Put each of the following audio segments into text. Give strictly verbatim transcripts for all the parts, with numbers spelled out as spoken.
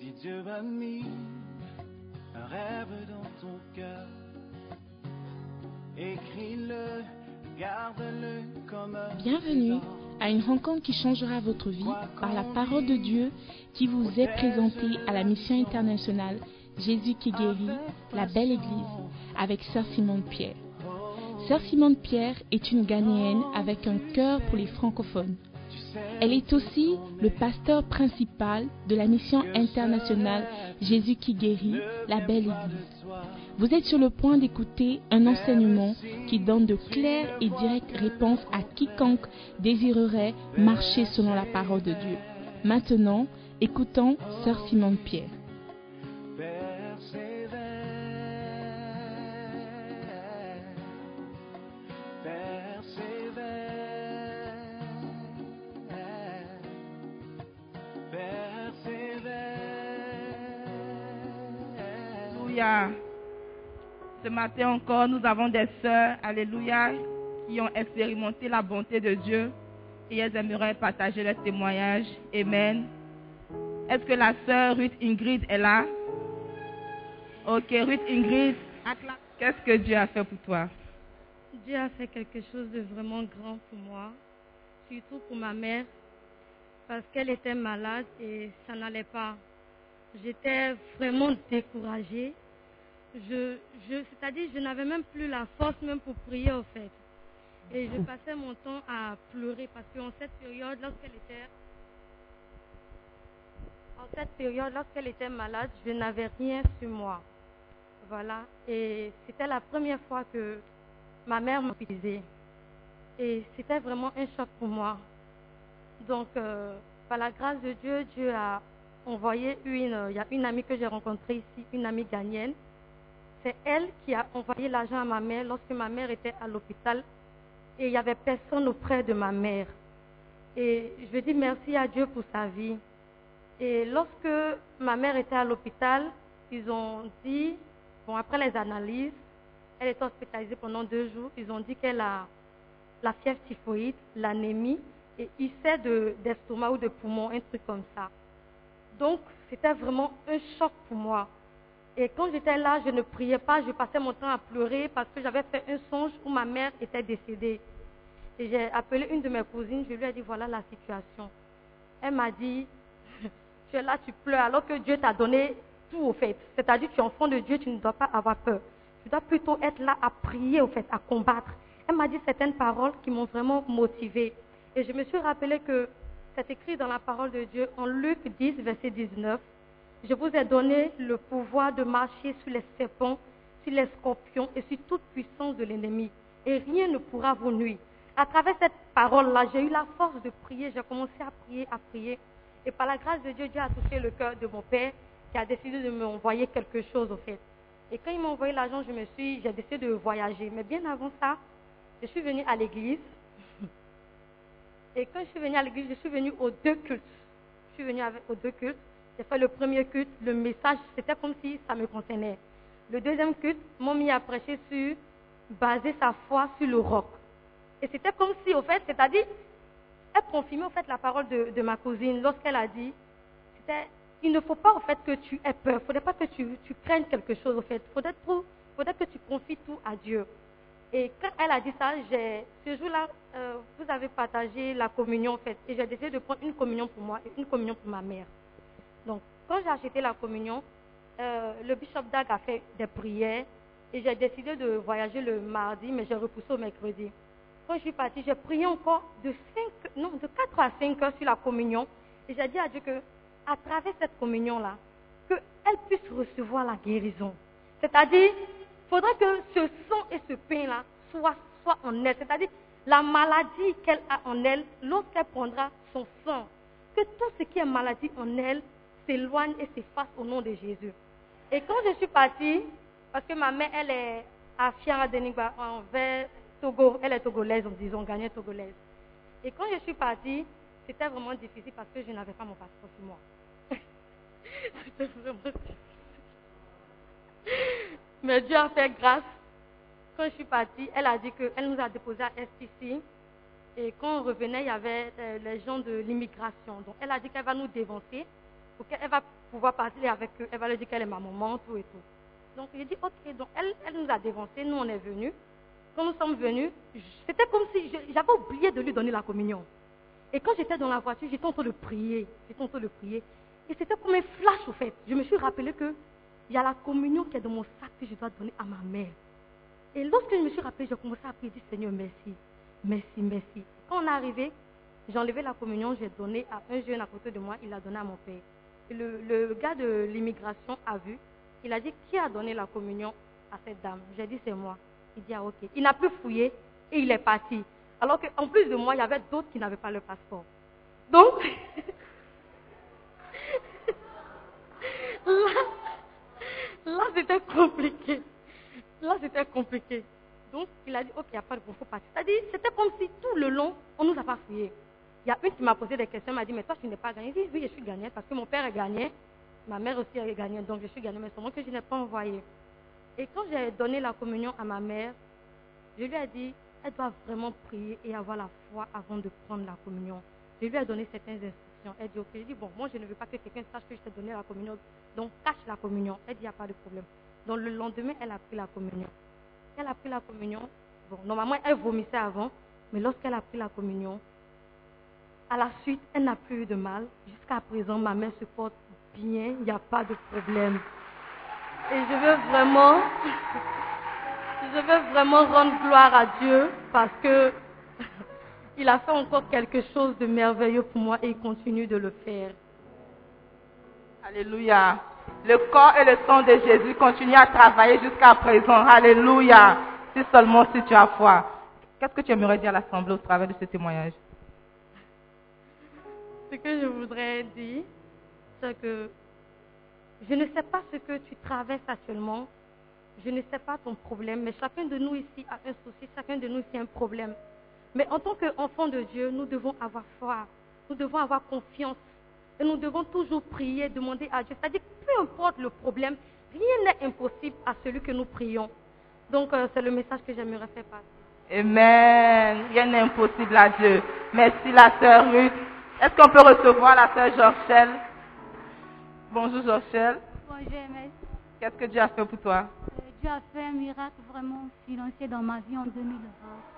Si Dieu a mis un rêve dans ton cœur, écris-le, garde-le comme un Bienvenue à une rencontre qui changera votre vie par la parole de Dieu qui vous est présentée à la mission internationale Jésus qui guérit, la belle église, avec Sœur Simone Pierre. Sœur Simone Pierre est une Ghanéenne avec un cœur pour les francophones. Elle est aussi le pasteur principal de la mission internationale Jésus qui guérit, la belle église. Vous êtes sur le point d'écouter un enseignement qui donne de claires et directes réponses à quiconque désirerait marcher selon la parole de Dieu. Maintenant, écoutons Sœur Simone Pierre. Alléluia. Ce matin encore, nous avons des sœurs, alléluia, qui ont expérimenté la bonté de Dieu et elles aimeraient partager leur témoignage. Amen. Est-ce que la sœur Ruth Ingrid est là? Ok, Ruth Ingrid, qu'est-ce que Dieu a fait pour toi? Dieu a fait quelque chose de vraiment grand pour moi, surtout pour ma mère, parce qu'elle était malade et ça n'allait pas. J'étais vraiment découragée. Je, je, c'est-à-dire, je n'avais même plus la force même pour prier, au fait. Et je passais mon temps à pleurer parce qu'en cette période, lorsqu'elle était, en cette période, lorsqu'elle était malade, je n'avais rien sur moi. Voilà. Et c'était la première fois que ma mère m'a hospitalisée. Et c'était vraiment un choc pour moi. Donc, euh, par la grâce de Dieu, Dieu a envoyé une, il y a une amie que j'ai rencontrée ici, une amie ghanéenne. C'est elle qui a envoyé l'argent à ma mère lorsque ma mère était à l'hôpital et il n'y avait personne auprès de ma mère. Et je veux dire merci à Dieu pour sa vie. Et lorsque ma mère était à l'hôpital, ils ont dit, bon après les analyses, elle était hospitalisée pendant deux jours, ils ont dit qu'elle a la fièvre typhoïde, l'anémie et ulcère de, d'estomac ou de poumon, un truc comme ça. Donc c'était vraiment un choc pour moi. Et quand j'étais là, je ne priais pas, je passais mon temps à pleurer parce que j'avais fait un songe où ma mère était décédée. Et j'ai appelé une de mes cousines, je lui ai dit voilà la situation. Elle m'a dit, tu es là, tu pleures alors que Dieu t'a donné tout au fait. C'est-à-dire tu es enfant de Dieu, tu ne dois pas avoir peur. Tu dois plutôt être là à prier au fait, à combattre. Elle m'a dit certaines paroles qui m'ont vraiment motivée. Et je me suis rappelé que c'est écrit dans la parole de Dieu en Luc dix, verset dix-neuf. Je vous ai donné le pouvoir de marcher sur les serpents, sur les scorpions et sur toute puissance de l'ennemi. Et rien ne pourra vous nuire. À travers cette parole-là, j'ai eu la force de prier. J'ai commencé à prier, à prier. Et par la grâce de Dieu, Dieu a touché le cœur de mon père qui a décidé de m'envoyer quelque chose au fait. Et quand il m'a envoyé l'argent, je me suis, j'ai décidé de voyager. Mais bien avant ça, je suis venue à l'église. Et quand je suis venue à l'église, je suis venue aux deux cultes. Je suis venue avec, aux deux cultes. J'ai fait le premier culte, le message, c'était comme si ça me concernait. Le deuxième culte, m'ont mis à prêcher sur baser sa foi sur le roc. Et c'était comme si, au fait, c'est-à-dire, elle confirmait au fait la parole de, de ma cousine lorsqu'elle a dit, c'était, il ne faut pas au fait que tu aies peur, il ne faudrait pas que tu, tu craignes quelque chose au fait, il faudrait, faudrait que tu confies tout à Dieu. Et quand elle a dit ça, j'ai, ce jour-là, euh, vous avez partagé la communion en fait, et j'ai décidé de prendre une communion pour moi et une communion pour ma mère. Donc, quand j'ai acheté la communion, euh, le bishop Dag a fait des prières et j'ai décidé de voyager le mardi, mais j'ai repoussé au mercredi. Quand je suis partie, j'ai prié encore de, cinq, non, de quatre à cinq heures sur la communion et j'ai dit à Dieu que, à travers cette communion-là, qu'elle puisse recevoir la guérison. C'est-à-dire, il faudrait que ce sang et ce pain-là soient, soient en elle. C'est-à-dire, la maladie qu'elle a en elle, lorsqu'elle prendra son sang, que tout ce qui est maladie en elle s'éloigne et s'efface au nom de Jésus. Et quand je suis partie, parce que ma mère, elle est à Fiara Denigba, envers Togo, elle est togolaise, disons, gagnée togolaise. Et quand je suis partie, c'était vraiment difficile parce que je n'avais pas mon passeport sur moi. C'était vraiment difficile. Mais Dieu a fait grâce. Quand je suis partie, elle a dit qu'elle nous a déposé à S T C. Et quand on revenait, il y avait euh, les gens de l'immigration. Donc, elle a dit qu'elle va nous dévancer pour qu'elle va pouvoir parler avec eux. Elle va leur dire qu'elle est ma maman, tout et tout. Donc, j'ai dit, ok, donc elle, elle nous a dévancés, nous on est venus. Quand nous sommes venus, c'était comme si je- j'avais oublié de lui donner la communion. Et quand j'étais dans la voiture, j'étais en train de prier, j'étais en train de prier. Et c'était comme un flash, au fait. Je me suis rappelé que il y a la communion qui est dans mon sac que je dois donner à ma mère. Et lorsque je me suis rappelé, j'ai commencé à prier, j'ai dit, Seigneur, merci, merci, merci. Quand on est arrivé, j'ai enlevé la communion, j'ai donné à un jeune à côté de moi, il l'a donné à mon père. Et le, le gars de l'immigration a vu, il a dit, qui a donné la communion à cette dame? J'ai dit, c'est moi. Il dit, ah ok. Il n'a plus fouillé et il est parti. Alors qu'en plus de moi, il y avait d'autres qui n'avaient pas le passeport. Donc, là, là c'était compliqué. Là, c'était compliqué. Donc, il a dit, ok, il n'y a pas de problème, il faut partir. C'est-à-dire, c'était comme si tout le long, on ne nous a pas fouillé. Il y a une qui m'a posé des questions, elle m'a dit, mais toi, tu n'es pas gagné. J'ai dit, oui, je suis gagnée parce que mon père est gagné, ma mère aussi est gagnée, donc je suis gagnée, mais seulement que je n'ai pas envoyé. Et quand j'ai donné la communion à ma mère, je lui ai dit, elle doit vraiment prier et avoir la foi avant de prendre la communion. Je lui ai donné certaines instructions. Elle dit, ok, je dis, bon, moi je ne veux pas que quelqu'un sache que je t'ai donné la communion, donc cache la communion. Elle dit, il n'y a pas de problème. Donc le lendemain, elle a pris la communion. Elle a pris la communion. Bon, normalement, elle vomissait avant, mais lorsqu'elle a pris la communion, à la suite, elle n'a plus eu de mal. Jusqu'à présent, ma mère se porte bien, il n'y a pas de problème. Et je veux vraiment, je veux vraiment rendre gloire à Dieu parce que il a fait encore quelque chose de merveilleux pour moi et il continue de le faire. Alléluia. Le corps et le sang de Jésus continuent à travailler jusqu'à présent. Alléluia. Si seulement si tu as foi. Qu'est-ce que tu aimerais dire à l'Assemblée au travers de ce témoignage? Ce que je voudrais dire, c'est que je ne sais pas ce que tu traverses actuellement. Je ne sais pas ton problème, mais chacun de nous ici a un souci, chacun de nous ici a un problème. Mais en tant qu'enfants de Dieu, nous devons avoir foi, nous devons avoir confiance. Et nous devons toujours prier, demander à Dieu. C'est-à-dire que peu importe le problème, rien n'est impossible à celui que nous prions. Donc, euh, c'est le message que j'aimerais faire passer. Amen. Rien n'est impossible à Dieu. Merci la sœur Ruth. Est-ce qu'on peut recevoir la sœur Jorchelle? Bonjour Jorchelle. Bonjour, merci. Qu'est-ce que Dieu a fait pour toi? Euh, Dieu a fait un miracle vraiment financier dans ma vie en deux mille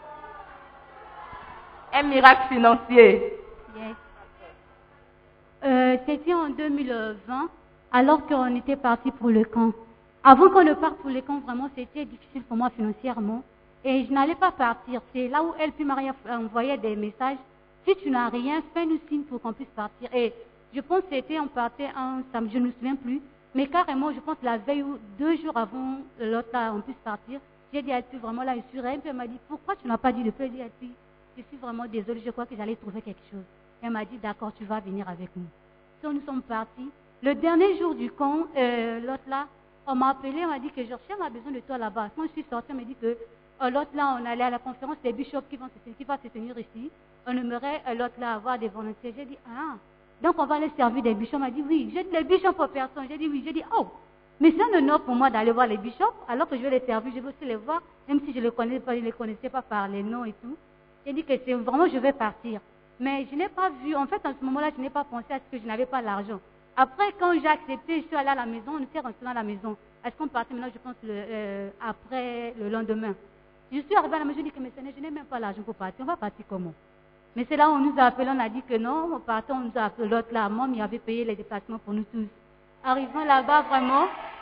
vingt. Un miracle financier. Yes. Euh, C'était en deux mille vingt, alors qu'on était parti pour le camp. Avant qu'on ne parte pour le camp, vraiment, c'était difficile pour moi financièrement. Et je n'allais pas partir. C'est là où elle puis Maria envoyait des messages. Si tu n'as rien, fais-nous signe pour qu'on puisse partir. Et je pense que c'était, on partait un samedi, je ne me souviens plus. Mais carrément, je pense la veille ou deux jours avant l'autre, là, on puisse partir. J'ai dit à elle, vraiment là, je suis reine. Puis elle m'a dit, pourquoi tu n'as pas dit depuis? Elle dit, je suis vraiment désolée, je crois que j'allais trouver quelque chose. Elle m'a dit, d'accord, tu vas venir avec nous. Donc nous sommes partis. Le dernier jour du camp, euh, l'autre là, on m'a appelé, on m'a dit que Jorchelle a besoin de toi là-bas. Quand je suis sortie, on m'a dit que euh, l'autre là, on allait à la conférence des bishops qui, vont se, qui va se tenir ici. On aimerait euh, l'autre là avoir des volontaires. J'ai dit, ah, donc on va aller servir des bishops. On m'a dit, oui. J'ai dit, les bishops pour personne. J'ai dit, oui. J'ai dit, oh, mais c'est un honneur pour moi d'aller voir les bishops, alors que je vais les servir, je vais aussi les voir, même si je ne les connaissais pas, je les connaissais pas par les noms et tout. J'ai dit que c'est vraiment, je vais partir. Mais je n'ai pas vu, en fait, en ce moment-là, je n'ai pas pensé à ce que je n'avais pas l'argent. Après, quand j'ai accepté, je suis allée à la maison, on était rentrés dans la maison. Est-ce qu'on partait maintenant, je pense, le, euh, après le lendemain. Je suis arrivée à la maison, je dis que mes seigneurs, je n'ai même pas l'argent pour partir. On va partir comment? Mais c'est là où on nous a appelé, on a dit que non, on partait, on nous a appelé l'autre là. Moi, il avait payé les déplacements pour nous tous. Arrivant là-bas, vraiment.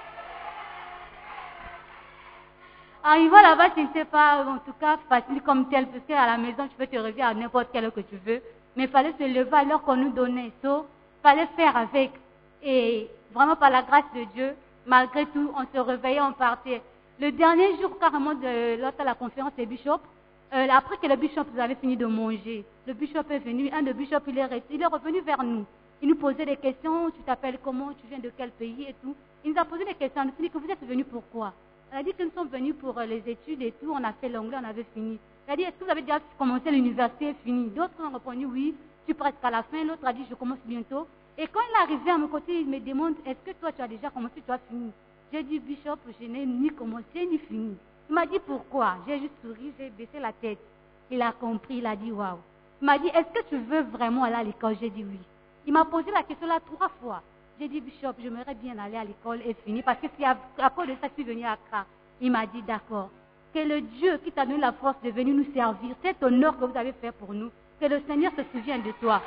Arrivant là-bas, ce n'était pas, en tout cas, facile comme tel, parce qu'à la maison, tu peux te réveiller à n'importe quelle heure que tu veux. Mais il fallait se lever à l'heure qu'on nous donnait. So, il fallait faire avec. Et vraiment, par la grâce de Dieu, malgré tout, on se réveillait, on partait. Le dernier jour, carrément, de l'autre à la conférence des bishops, euh, après que les bishops avaient fini de manger, le bishop est venu, un des bishops, il est, il est revenu vers nous. Il nous posait des questions, tu t'appelles comment, tu viens de quel pays et tout. Il nous a posé des questions, il nous a dit que vous êtes venus pourquoi? Il a dit que nous sommes venus pour les études et tout, on a fait l'anglais, on avait fini. Il a dit, est-ce que vous avez déjà commencé l'université, fini? D'autres ont répondu oui, je suis presque à la fin. L'autre a dit, je commence bientôt. Et quand il est arrivé à mon côté, il me demande, est-ce que toi tu as déjà commencé, tu as fini? J'ai dit, Bishop, je n'ai ni commencé ni fini. Il m'a dit, pourquoi? J'ai juste souri, j'ai baissé la tête. Il a compris, il a dit, waouh. Il m'a dit, est-ce que tu veux vraiment aller à l'école? J'ai dit oui. Il m'a posé la question là trois fois. J'ai dit, Bishop, j'aimerais bien aller à l'école et finir, parce que si à, à cause de ça, je suis venue à Accra. Il m'a dit, d'accord. Que le Dieu qui t'a donné la force de venir nous servir, cet honneur que vous avez fait pour nous, que le Seigneur se souvienne de toi.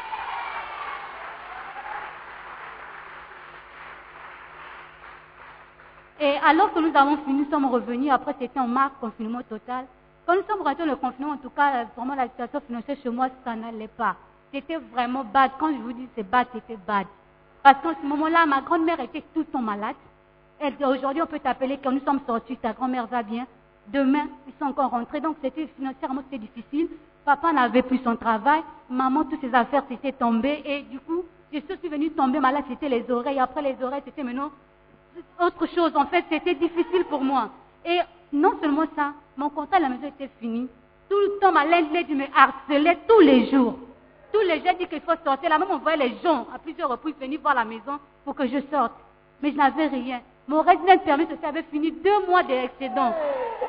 Et alors que nous avons fini, nous sommes revenus, après c'était en mars, confinement total. Quand nous sommes rentrés dans le confinement, en tout cas, vraiment la situation financière chez moi, ça n'allait pas. C'était vraiment bad. Quand je vous dis c'est bad, c'était bad. Parce qu'en ce moment-là, ma grand-mère était tout le temps malade. Aujourd'hui, on peut t'appeler quand nous sommes sortis, ta grand-mère va bien. Demain, ils sont encore rentrés. Donc, c'était financièrement, c'était difficile. Papa n'avait plus son travail. Maman, toutes ses affaires s'étaient tombées. Et du coup, je suis venue tomber malade, c'était les oreilles. Après les oreilles, c'était maintenant autre chose. En fait, c'était difficile pour moi. Et non seulement ça, mon contrat à la maison était fini. Tout le temps, ma landlady me harcelait tous les jours. Tous les jours, dit qu'il faut sortir. La même on voyait les gens à plusieurs reprises venir voir la maison pour que je sorte. Mais je n'avais rien. Mon résident permis social avait fini deux mois d'excédent.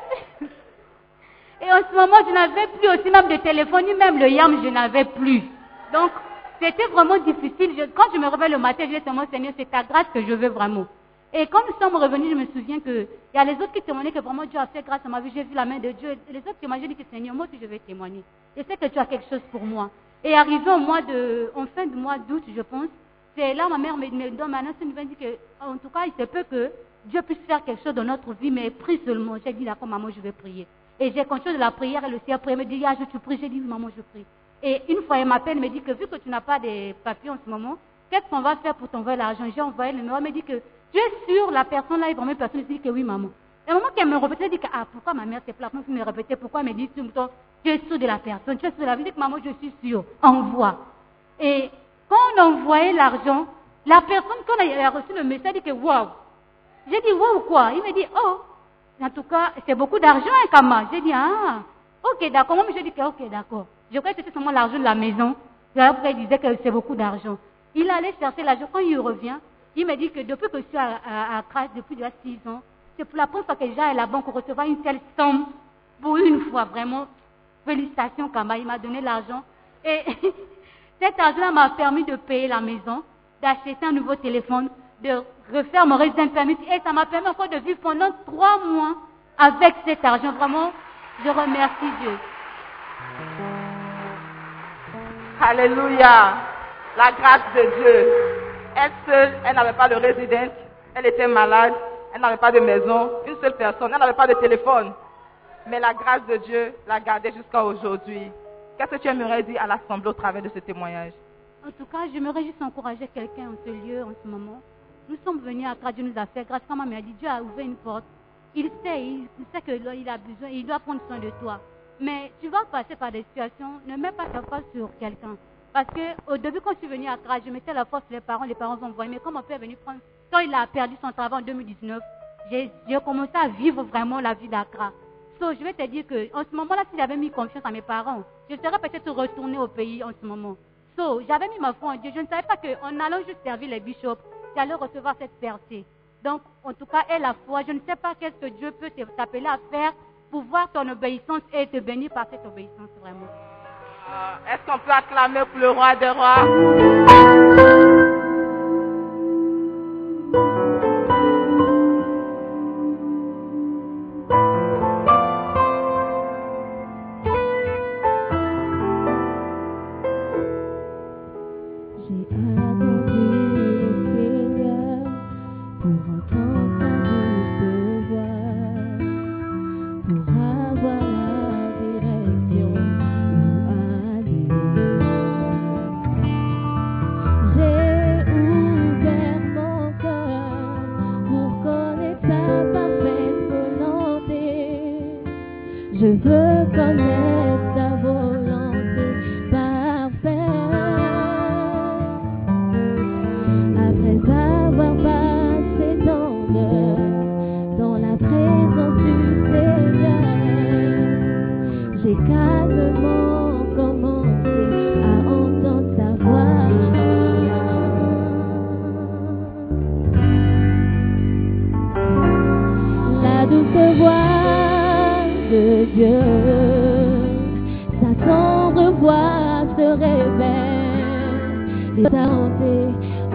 Et en ce moment, je n'avais plus aussi même de téléphone, ni même le yam, je n'avais plus. Donc, c'était vraiment difficile. Je, quand je me réveille le matin, je dis seulement, Seigneur, c'est ta grâce que je veux vraiment. Et quand nous sommes revenus, je me souviens qu'il y a les autres qui témoignaient que vraiment Dieu a fait grâce à ma vie. J'ai vu la main de Dieu. Et les autres témoignaient, j'ai dit que Seigneur, moi aussi je vais témoigner. Je sais que tu as quelque chose pour moi. Et arrivé au mois de, en fin du mois d'août, je pense, c'est là ma mère me, me donne ma annonce, elle me dit que, en tout cas, il se peut que Dieu puisse faire quelque chose dans notre vie, mais prie seulement. J'ai dit, d'accord, maman, je vais prier. Et j'ai continué de la prière, elle aussi a prié, elle me dit, ah, je te prie. J'ai dit, oui, maman, je prie. Et une fois, elle m'appelle, elle me dit que vu que tu n'as pas de papiers en ce moment, qu'est-ce qu'on va faire pour t'envoyer l'argent? J'ai envoyé le numéro, elle me dit que tu es sûre, la personne là est vraiment une personne. Je dis que oui, maman. Et au moment qu'elle me répétait, elle dit que, ah, pourquoi ma mère s'est plainte? Elle me répétait, pourquoi? Elle me dit, tu es sûre de la personne, tu es sûre de la vie. Je dis que maman, je suis sûre, envoie. Et quand on envoyait l'argent, la personne, quand elle a reçu le message, elle dit que waouh. J'ai dit waouh quoi? Il me dit, oh, en tout cas, c'est beaucoup d'argent, hein, Kama. J'ai dit, ah, ok, d'accord. Moi, je dis que, ok, d'accord. Je croyais que c'était seulement l'argent de la maison. Après, il disait que c'est beaucoup d'argent. Il allait chercher l'argent. Quand il revient, il me dit que depuis que je suis à, à, à Accra, depuis déjà six ans, c'est pour la première fois que j'ai à la banque pour recevoir une telle somme. Pour une fois, vraiment, félicitations, Kama. Il m'a donné l'argent. Et cet argent-là m'a permis de payer la maison, d'acheter un nouveau téléphone, de refaire mon résident permis. Et ça m'a permis encore de vivre pendant trois mois avec cet argent. Vraiment, je remercie Dieu. Alléluia. La grâce de Dieu. Elle seule, elle n'avait pas de résidence. Elle était malade. Elle n'avait pas de maison. Une seule personne. Elle n'avait pas de téléphone. Mais la grâce de Dieu l'a gardée jusqu'à aujourd'hui. Qu'est-ce que tu aimerais dire à l'Assemblée au travers de ce témoignage? En tout cas, j'aimerais juste encourager quelqu'un en ce lieu, en ce moment. Nous sommes venus à Accra, Dieu nous a fait grâce. Quand ma mère a dit, Dieu a ouvert une porte. Il sait, il sait qu'il a besoin, il doit prendre soin de toi. Mais tu vas passer par des situations, ne mets pas ta force sur quelqu'un. Parce qu'au début, quand je suis venue à Accra, je mettais la force sur les parents, les parents vont voir. Mais quand mon père est venu prendre, quand il a perdu son travail en deux mille dix-neuf, j'ai, j'ai commencé à vivre vraiment la vie d'Accra. So, je vais te dire qu'en ce moment-là, si j'avais mis confiance à mes parents, je serais peut-être retournée au pays en ce moment. So, j'avais mis ma foi en Dieu. Je ne savais pas qu'en allant juste servir les bishops, j'allais recevoir cette percée. Donc, en tout cas, aie la foi. Je ne sais pas qu'est-ce que Dieu peut t'appeler à faire pour voir ton obéissance et te bénir par cette obéissance, vraiment. Euh, est-ce qu'on peut acclamer pour le roi des rois?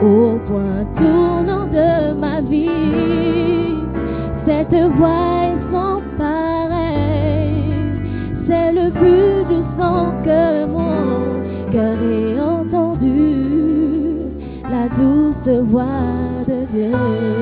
au point tournant de ma vie. Cette voix est sans pareil, c'est le plus doux son que mon cœur ait entendu, la douce voix de Dieu.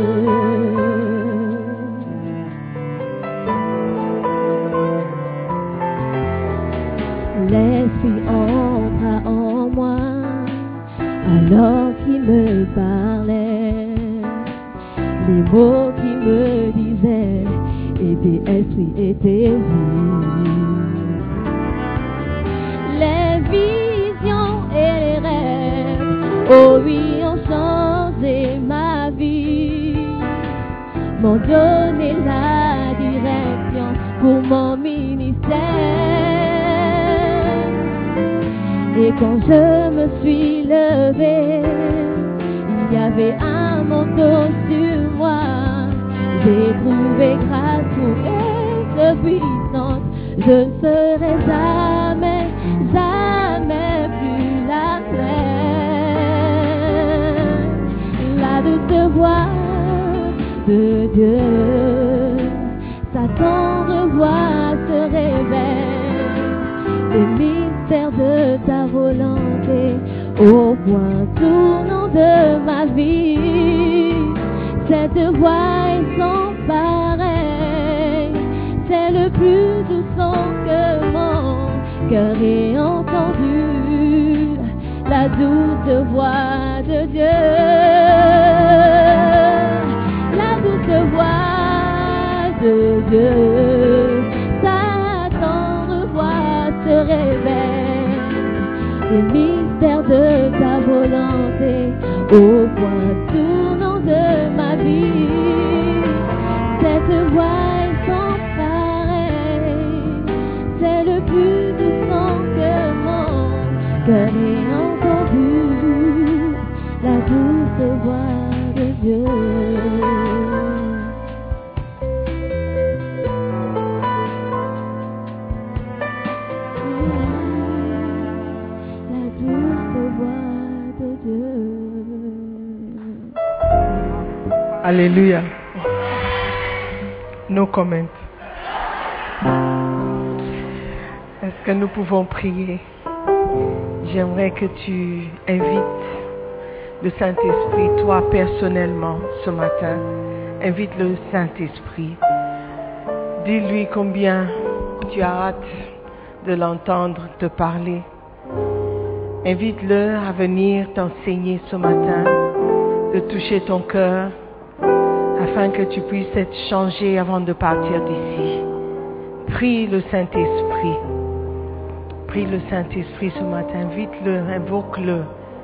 L'Esprit entra en moi alors qu'il me parlait. Les mots qu'il me disait étaient esprit, étaient vie. Les visions et les rêves, oh oui, ont changé ma vie, m'ont donné la direction pour mon ministère. Et quand je me suis levée, il y avait un manteau sur moi. J'ai trouvé grâce pour être puissante. Je ne serai jamais, jamais plus la même. La douce voix de Dieu, sa tendre voix se révèle. Les mystères de ta volonté au point tournant de ma vie. Cette voix est sans pareil, c'est le plus doux son que mon cœur ait entendu, la douce voix de Dieu. La douce voix de Dieu, sa tendre voix se révèle. Les mystères de ta volonté au point tournant de ma vie. Cette voix est sans pareil, c'est le plus doux son que mon cœur ait entendu, la douce voix de Dieu. Alléluia. No comment. Est-ce que nous pouvons prier? J'aimerais que tu invites le Saint-Esprit, toi personnellement, ce matin. Invite le Saint-Esprit. Dis-lui combien tu as hâte de l'entendre te parler. Invite-le à venir t'enseigner ce matin, de toucher ton cœur, afin que tu puisses être changé avant de partir d'ici. Prie le Saint-Esprit. Prie le Saint-Esprit ce matin. Invite-le, invoque-le.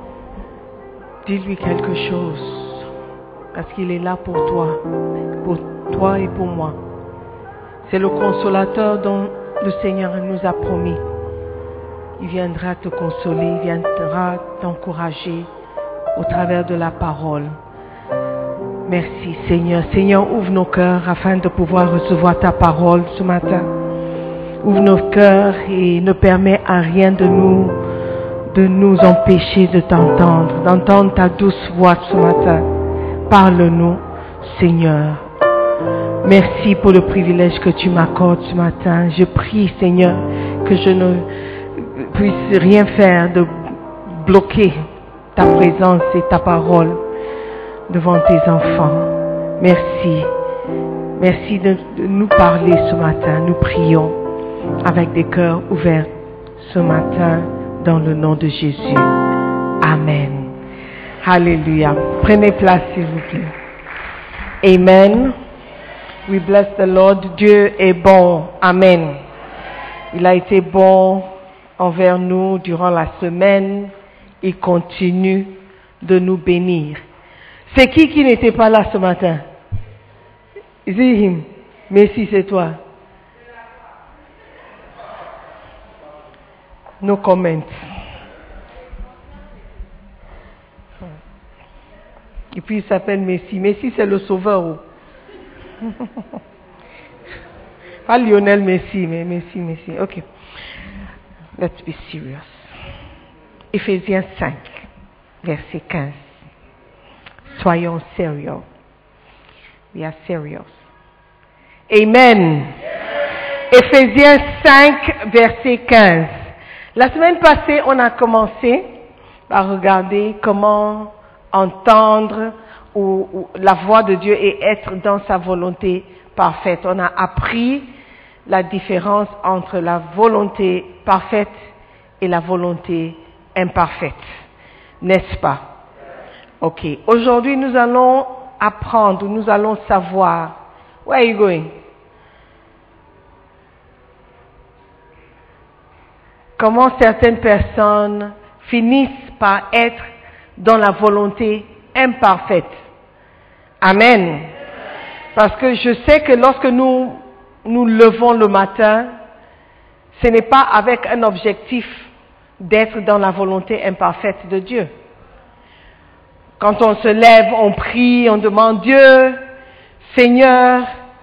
Dis-lui quelque chose. Parce qu'il est là pour toi. Pour toi et pour moi. C'est le consolateur dont le Seigneur nous a promis. Il viendra te consoler, il viendra t'encourager au travers de la parole. Merci Seigneur. Seigneur, ouvre nos cœurs afin de pouvoir recevoir ta parole ce matin. Ouvre nos cœurs et ne permets à rien de nous, de nous empêcher de t'entendre, d'entendre ta douce voix ce matin. Parle-nous, Seigneur. Merci pour le privilège que tu m'accordes ce matin. Je prie, Seigneur, que je ne puisse rien faire de bloquer ta présence et ta parole devant tes enfants. Merci. Merci de, de nous parler ce matin. Nous prions avec des cœurs ouverts ce matin dans le nom de Jésus. Amen. Alléluia. Prenez place s'il vous plaît. Amen. We bless the Lord. Dieu est bon. Amen. Il a été bon envers nous durant la semaine. Il continue de nous bénir. C'est qui qui n'était pas là ce matin? Is it him? Mais si c'est toi. No comment. Et puis il s'appelle Messi. Messi c'est le sauveur. Pas Lionel Messi, mais Messi, Messi. Ok. Let's be serious. Éphésiens cinq, verset quinze. Soyons sérieux. We are serious. Amen. Éphésiens cinq, verset quinze. La semaine passée, on a commencé par regarder comment entendre ou, ou la voix de Dieu et être dans sa volonté parfaite. On a appris la différence entre la volonté parfaite et la volonté imparfaite. N'est-ce pas? Ok. Aujourd'hui, nous allons apprendre, nous allons savoir. Where are you going? Comment certaines personnes finissent par être dans la volonté imparfaite. Amen. Parce que je sais que lorsque nous nous levons le matin, ce n'est pas avec un objectif d'être dans la volonté imparfaite de Dieu. Quand on se lève, on prie, on demande Dieu, Seigneur,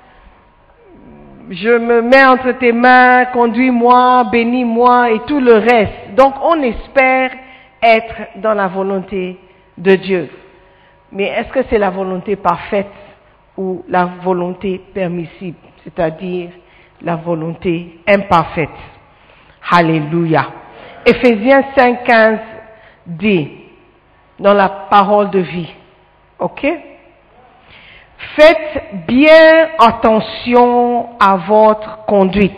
je me mets entre tes mains, conduis-moi, bénis-moi et tout le reste. Donc on espère être dans la volonté de Dieu. Mais est-ce que c'est la volonté parfaite ou la volonté permissible, c'est-à-dire la volonté imparfaite? Alléluia. Éphésiens cinq quinze dit, dans la parole de vie, ok? Faites bien attention à votre conduite.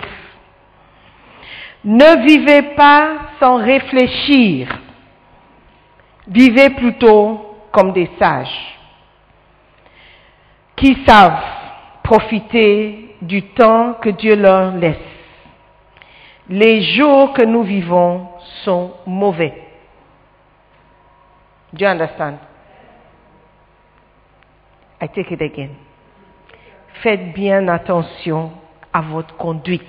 Ne vivez pas sans réfléchir. Vivez plutôt comme des sages, qui savent profiter du temps que Dieu leur laisse. Les jours que nous vivons sont mauvais. Do you understand? I take it again. Faites bien attention à votre conduite.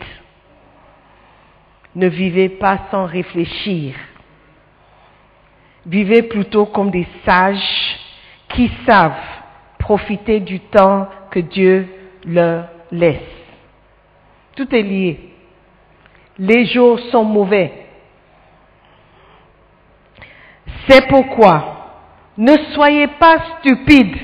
Ne vivez pas sans réfléchir. Vivez plutôt comme des sages qui savent profiter du temps que Dieu leur laisse. Tout est lié. Les jours sont mauvais. C'est pourquoi ne soyez pas stupides,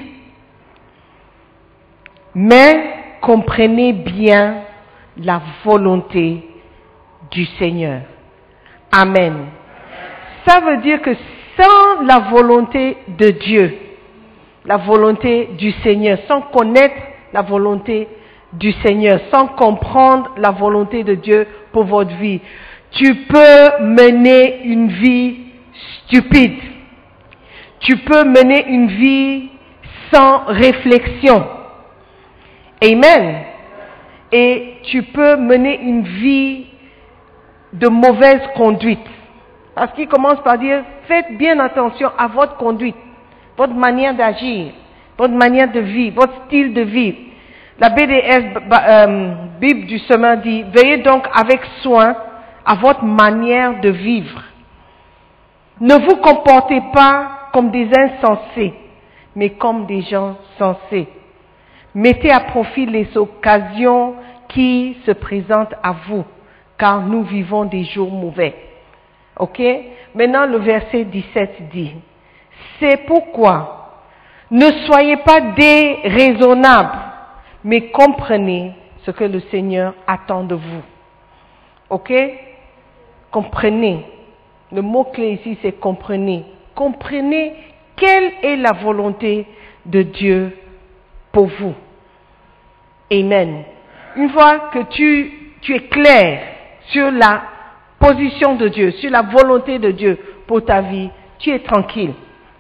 mais comprenez bien la volonté du Seigneur. Amen. Ça veut dire que sans la volonté de Dieu, la volonté du Seigneur, sans connaître la volonté du Seigneur, sans comprendre la volonté de Dieu pour votre vie, tu peux mener une vie stupide. Tu peux mener une vie sans réflexion. Amen. Et tu peux mener une vie de mauvaise conduite. Parce qu'il commence par dire, faites bien attention à votre conduite, votre manière d'agir, votre manière de vivre, votre style de vie. La B D S, euh, Bible du Semeur dit, veillez donc avec soin à votre manière de vivre. Ne vous comportez pas comme des insensés, mais comme des gens sensés. Mettez à profit les occasions qui se présentent à vous, car nous vivons des jours mauvais. Ok? Maintenant, le verset dix-sept dit, c'est pourquoi ne soyez pas déraisonnables, mais comprenez ce que le Seigneur attend de vous. Ok? Comprenez. Le mot-clé ici, c'est comprenez. Comprenez quelle est la volonté de Dieu pour vous. Amen. Une fois que tu, tu es clair sur la position de Dieu, sur la volonté de Dieu pour ta vie, tu es tranquille.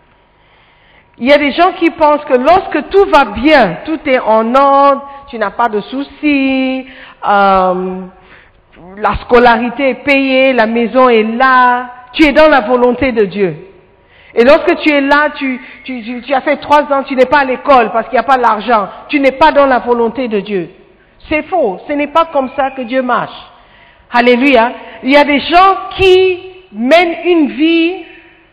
Il y a des gens qui pensent que lorsque tout va bien, tout est en ordre, tu n'as pas de soucis, euh, la scolarité est payée, la maison est là, tu es dans la volonté de Dieu. Et lorsque tu es là, tu, tu, tu, tu as fait trois ans, tu n'es pas à l'école parce qu'il n'y a pas l'argent, tu n'es pas dans la volonté de Dieu. C'est faux, ce n'est pas comme ça que Dieu marche. Alléluia. Il y a des gens qui mènent une vie,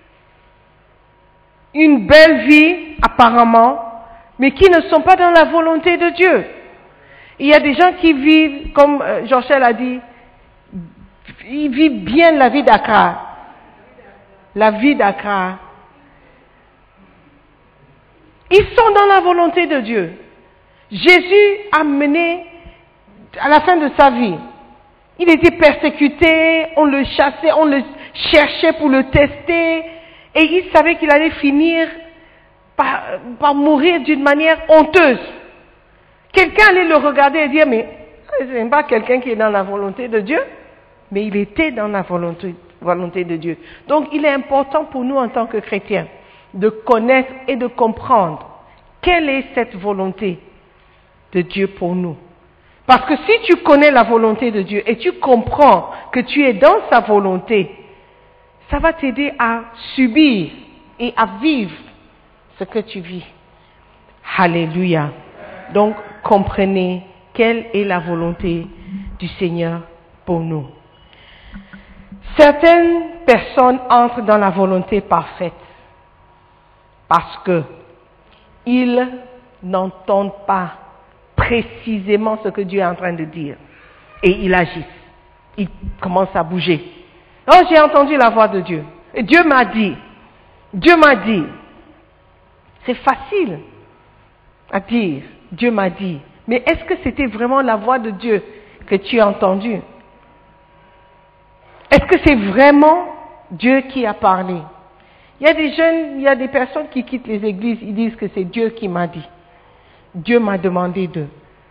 une belle vie apparemment, mais qui ne sont pas dans la volonté de Dieu. Il y a des gens qui vivent, comme Jean-Chel a dit, ils vivent bien la vie d'Accra. La vie d'Accra. Ils sont dans la volonté de Dieu. Jésus a mené à la fin de sa vie. Il était persécuté, on le chassait, on le cherchait pour le tester, et il savait qu'il allait finir par, par mourir d'une manière honteuse. Quelqu'un allait le regarder et dire, mais ce n'est pas quelqu'un qui est dans la volonté de Dieu, mais il était dans la volonté, volonté de Dieu. Donc il est important pour nous en tant que chrétiens de connaître et de comprendre quelle est cette volonté de Dieu pour nous. Parce que si tu connais la volonté de Dieu et tu comprends que tu es dans sa volonté, ça va t'aider à subir et à vivre ce que tu vis. Alléluia. Donc, comprenez quelle est la volonté du Seigneur pour nous. Certaines personnes entrent dans la volonté parfaite parce que ils n'entendent pas précisément ce que Dieu est en train de dire. Et ils agissent. Ils commencent à bouger. Oh, j'ai entendu la voix de Dieu. Et Dieu m'a dit. Dieu m'a dit. C'est facile à dire. Dieu m'a dit. Mais est-ce que c'était vraiment la voix de Dieu que tu as entendue? Est-ce que c'est vraiment Dieu qui a parlé? Il y a des jeunes, il y a des personnes qui quittent les églises, ils disent que c'est Dieu qui m'a dit. Dieu m'a demandé d'eux.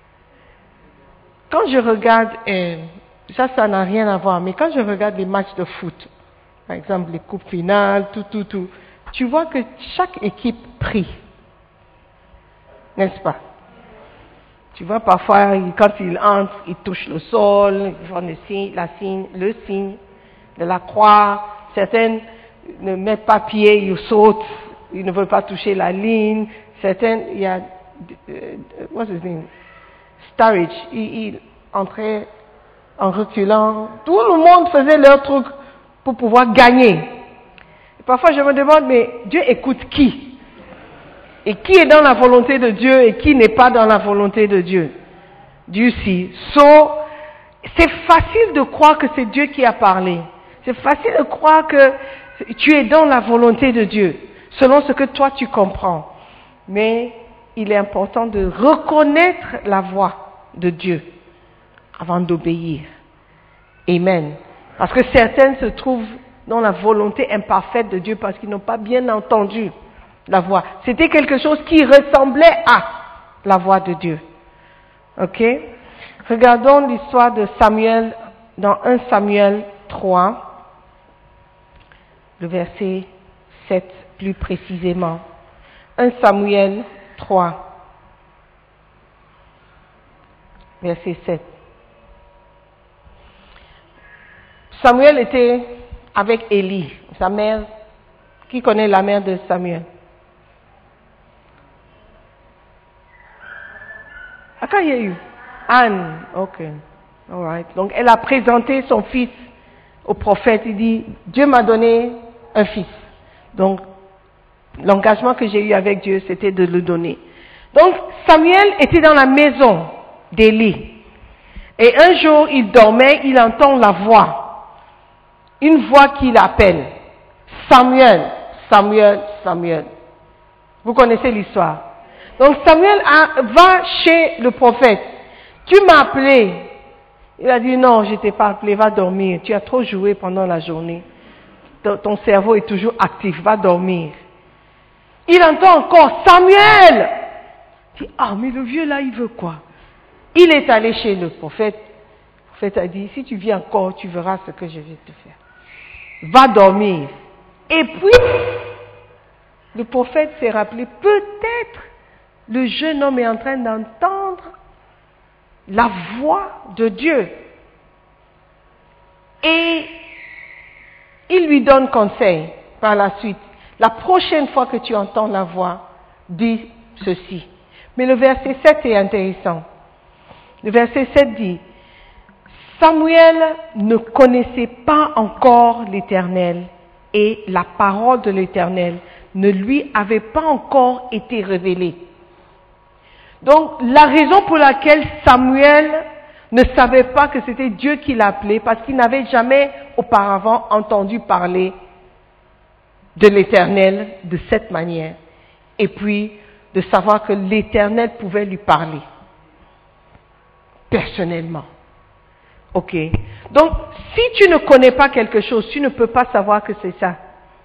Quand je regarde, euh, ça, ça n'a rien à voir, mais quand je regarde les matchs de foot, par exemple les coupes finales, tout, tout, tout, tu vois que chaque équipe prie. N'est-ce pas? Tu vois, parfois, quand ils entrent, ils touchent le sol, ils font le signe, la signe, le signe de la croix. Certaines ne mettent pas pied, ils sautent, ils ne veulent pas toucher la ligne. Certaines, il y a Uh, what's his name? Sturridge, il, il entrait en reculant. Tout le monde faisait leur truc pour pouvoir gagner. Et parfois je me demande, mais Dieu écoute qui? Et qui est dans la volonté de Dieu et qui n'est pas dans la volonté de Dieu? Dieu si. So, c'est facile de croire que c'est Dieu qui a parlé. C'est facile de croire que tu es dans la volonté de Dieu, selon ce que toi tu comprends. Mais il est important de reconnaître la voix de Dieu avant d'obéir. Amen. Parce que certaines se trouvent dans la volonté imparfaite de Dieu parce qu'ils n'ont pas bien entendu la voix. C'était quelque chose qui ressemblait à la voix de Dieu. Ok? Regardons l'histoire de Samuel dans premier Samuel trois, le verset sept plus précisément. premier Samuel trois, verset sept. Samuel était avec Élie, sa mère. Qui connaît la mère de Samuel? À quand il y a eu? Anne, ok, all right. Donc elle a présenté son fils au prophète. Il dit, Dieu m'a donné un fils. Donc l'engagement que j'ai eu avec Dieu, c'était de le donner. Donc, Samuel était dans la maison d'Élie. Et un jour, il dormait, il entend la voix. Une voix qui l'appelle. Samuel, Samuel, Samuel. Vous connaissez l'histoire. Donc, Samuel a, va chez le prophète. Tu m'as appelé. Il a dit, non, je t'ai pas appelé, va dormir. Tu as trop joué pendant la journée. Ton, ton cerveau est toujours actif, va dormir. Il entend encore Samuel. Il dit, ah, mais le vieux là, il veut quoi? Il est allé chez le prophète. Le prophète a dit, si tu viens encore, tu verras ce que je vais te faire. Va dormir. Et puis, le prophète s'est rappelé, peut-être le jeune homme est en train d'entendre la voix de Dieu. Et il lui donne conseil par la suite. La prochaine fois que tu entends la voix, dis ceci. Mais le verset sept est intéressant. Le verset sept dit, Samuel ne connaissait pas encore l'Éternel et la parole de l'Éternel ne lui avait pas encore été révélée. Donc, la raison pour laquelle Samuel ne savait pas que c'était Dieu qui l'appelait, parce qu'il n'avait jamais auparavant entendu parler de l'Éternel de cette manière. Et puis, de savoir que l'Éternel pouvait lui parler. Personnellement. Ok. Donc, si tu ne connais pas quelque chose, tu ne peux pas savoir que c'est ça.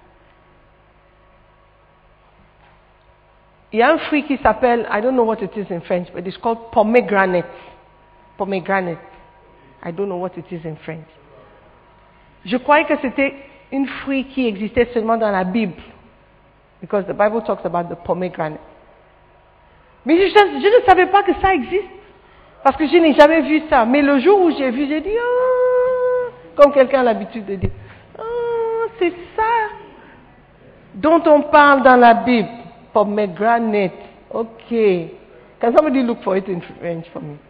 Il y a un fruit qui s'appelle, I don't know what it is in French, but it's called pomegranate. Pomegranate. I don't know what it is in French. Je croyais que c'était un fruit qui existait seulement dans la Bible. Because the Bible talks about the pomegranate. Mais je, je ne savais pas que ça existe. Parce que je n'ai jamais vu ça. Mais le jour où j'ai vu, j'ai dit, ah, comme quelqu'un a l'habitude de dire, ah, c'est ça dont on parle dans la Bible. Pomegranate. Ok. Can somebody look for it in French for me?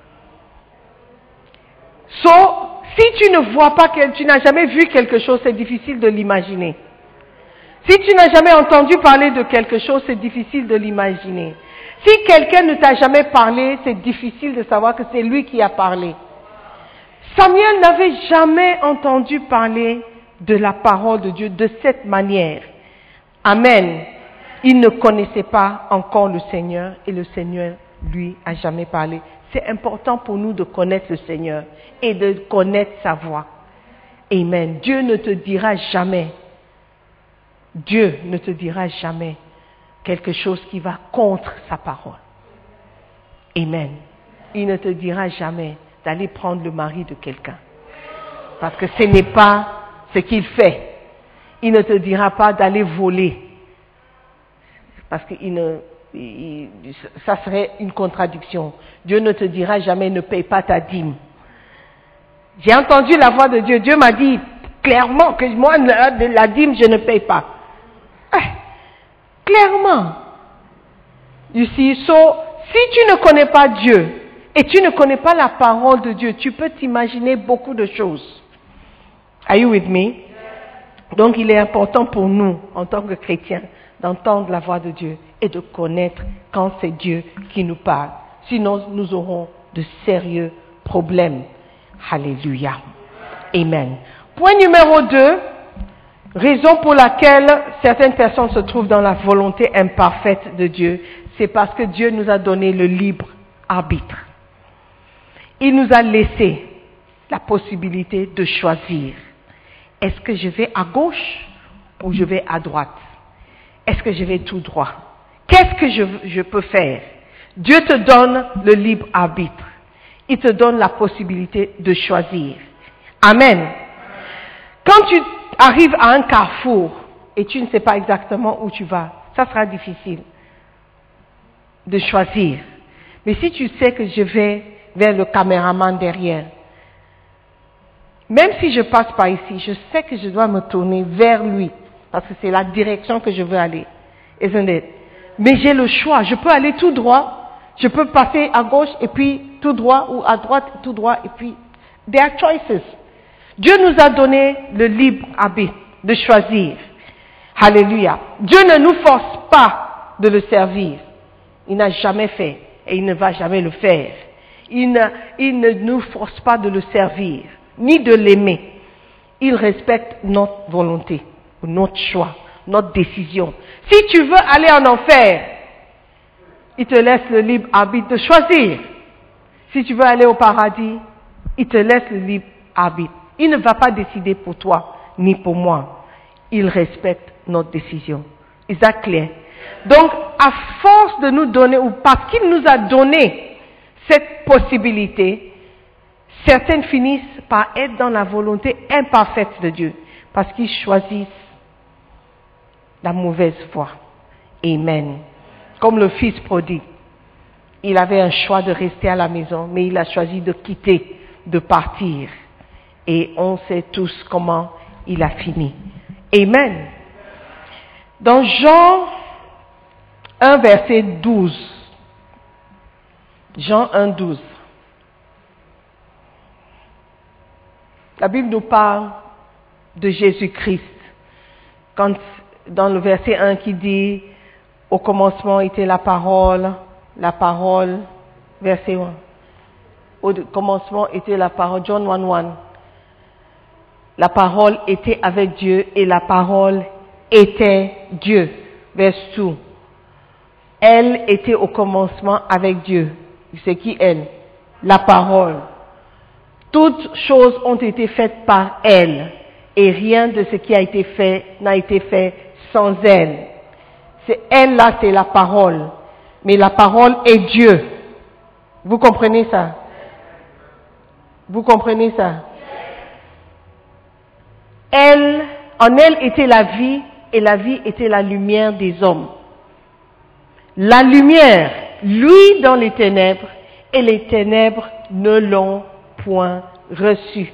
So, si tu ne vois pas, que tu n'as jamais vu quelque chose, c'est difficile de l'imaginer. Si tu n'as jamais entendu parler de quelque chose, c'est difficile de l'imaginer. Si quelqu'un ne t'a jamais parlé, c'est difficile de savoir que c'est lui qui a parlé. Samuel n'avait jamais entendu parler de la parole de Dieu de cette manière. Amen. Il ne connaissait pas encore le Seigneur et le Seigneur lui a jamais parlé. C'est important pour nous de connaître le Seigneur et de connaître sa voix. Amen. Dieu ne te dira jamais, Dieu ne te dira jamais quelque chose qui va contre sa parole. Amen. Il ne te dira jamais d'aller prendre le mari de quelqu'un. Parce que ce n'est pas ce qu'il fait. Il ne te dira pas d'aller voler. Parce que il ne, il, ça serait une contradiction. Dieu ne te dira jamais ne paye pas ta dîme. J'ai entendu la voix de Dieu. Dieu m'a dit clairement que moi, la, la dîme, je ne paye pas. Ah, clairement. You see, so, si tu ne connais pas Dieu et tu ne connais pas la parole de Dieu, tu peux t'imaginer beaucoup de choses. Are you with me? Donc, il est important pour nous, en tant que chrétiens, d'entendre la voix de Dieu et de connaître quand c'est Dieu qui nous parle. Sinon, nous aurons de sérieux problèmes. Alléluia. Amen. Point numéro deux, raison pour laquelle certaines personnes se trouvent dans la volonté imparfaite de Dieu, c'est parce que Dieu nous a donné le libre arbitre. Il nous a laissé la possibilité de choisir. Est-ce que je vais à gauche ou je vais à droite? Est-ce que je vais tout droit? Qu'est-ce que je, je peux faire? Dieu te donne le libre arbitre. Il te donne la possibilité de choisir. Amen. Quand tu arrives à un carrefour et tu ne sais pas exactement où tu vas, ça sera difficile de choisir. Mais si tu sais que je vais vers le caméraman derrière, même si je passe par ici, je sais que je dois me tourner vers lui, parce que c'est la direction que je veux aller. Isn't it? Mais j'ai le choix, je peux aller tout droit, je peux passer à gauche et puis tout droit, ou à droite tout droit, et puis there are choices. Dieu nous a donné le libre arbitre de choisir. Alléluia. Dieu ne nous force pas de le servir. Il n'a jamais fait et il ne va jamais le faire. Il ne, il ne nous force pas de le servir, ni de l'aimer. Il respecte notre volonté, notre choix, notre décision. Si tu veux aller en enfer, il te laisse le libre arbitre de choisir. Si tu veux aller au paradis, il te laisse le libre arbitre. Il ne va pas décider pour toi, ni pour moi. Il respecte notre décision. Is that clear? Donc, à force de nous donner, ou parce qu'il nous a donné cette possibilité, certaines finissent par être dans la volonté imparfaite de Dieu, parce qu'ils choisissent la mauvaise voie. Amen. Comme le fils prodigue. Il avait un choix de rester à la maison, mais il a choisi de quitter, de partir. Et on sait tous comment il a fini. Amen. Dans Jean un, verset douze. Jean un, douze. La Bible nous parle de Jésus-Christ. Quand, dans le verset un qui dit, au commencement était la parole, la parole, verset un. Au commencement était la parole, John un, un. La parole était avec Dieu et la parole était Dieu. Verset deux. Elle était au commencement avec Dieu. C'est qui elle? La parole. Toutes choses ont été faites par elle. Et rien de ce qui a été fait n'a été fait sans elle. C'est elle là, c'est la parole. Mais la parole est Dieu. Vous comprenez ça? Vous comprenez ça? Elle, en elle était la vie, et la vie était la lumière des hommes. La lumière, lui dans les ténèbres, et les ténèbres ne l'ont point reçu.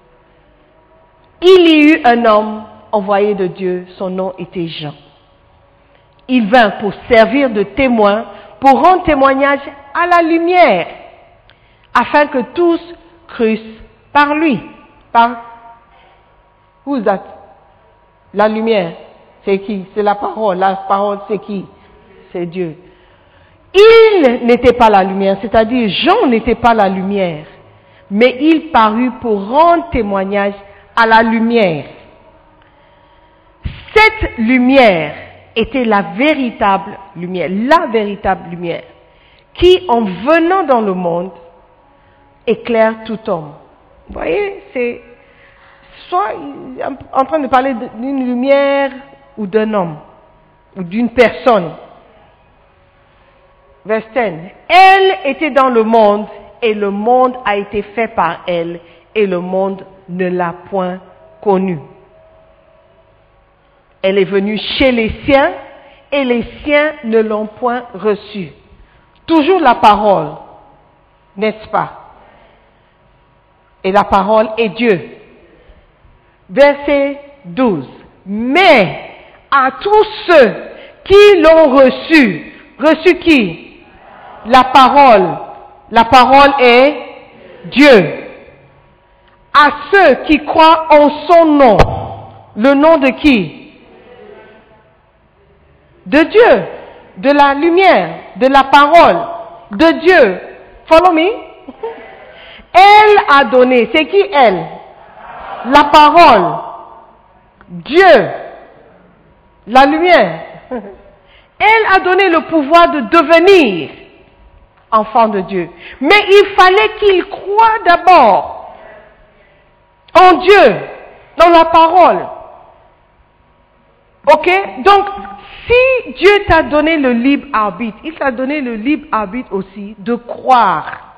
Il y eut un homme envoyé de Dieu, son nom était Jean. Il vint pour servir de témoin, pour rendre témoignage à la lumière, afin que tous crussent par lui. Par who's that? La lumière, c'est qui? C'est la parole. La parole, c'est qui? C'est Dieu. Il n'était pas la lumière, c'est-à-dire Jean n'était pas la lumière, mais il parut pour rendre témoignage à la lumière. Cette lumière était la véritable lumière, la véritable lumière, qui, en venant dans le monde, éclaire tout homme. Vous voyez, c'est soit en train de parler d'une lumière ou d'un homme, ou d'une personne. Verset dix. Elle était dans le monde, et le monde a été fait par elle, et le monde ne l'a point connue. Elle est venue chez les siens, et les siens ne l'ont point reçue. Toujours la parole, n'est-ce pas? Et la parole est Dieu. Verset douze. Mais à tous ceux qui l'ont reçu, reçu qui? La parole. La parole est Dieu. À ceux qui croient en son nom. Le nom de qui? De Dieu. De la lumière. De la parole. De Dieu. Follow me? Elle a donné. C'est qui elle? La parole. Dieu. La lumière. Elle a donné le pouvoir de devenir enfant de Dieu. Mais il fallait qu'il croie d'abord en Dieu, dans la parole. Ok? Donc, si Dieu t'a donné le libre arbitre, il t'a donné le libre arbitre aussi de croire.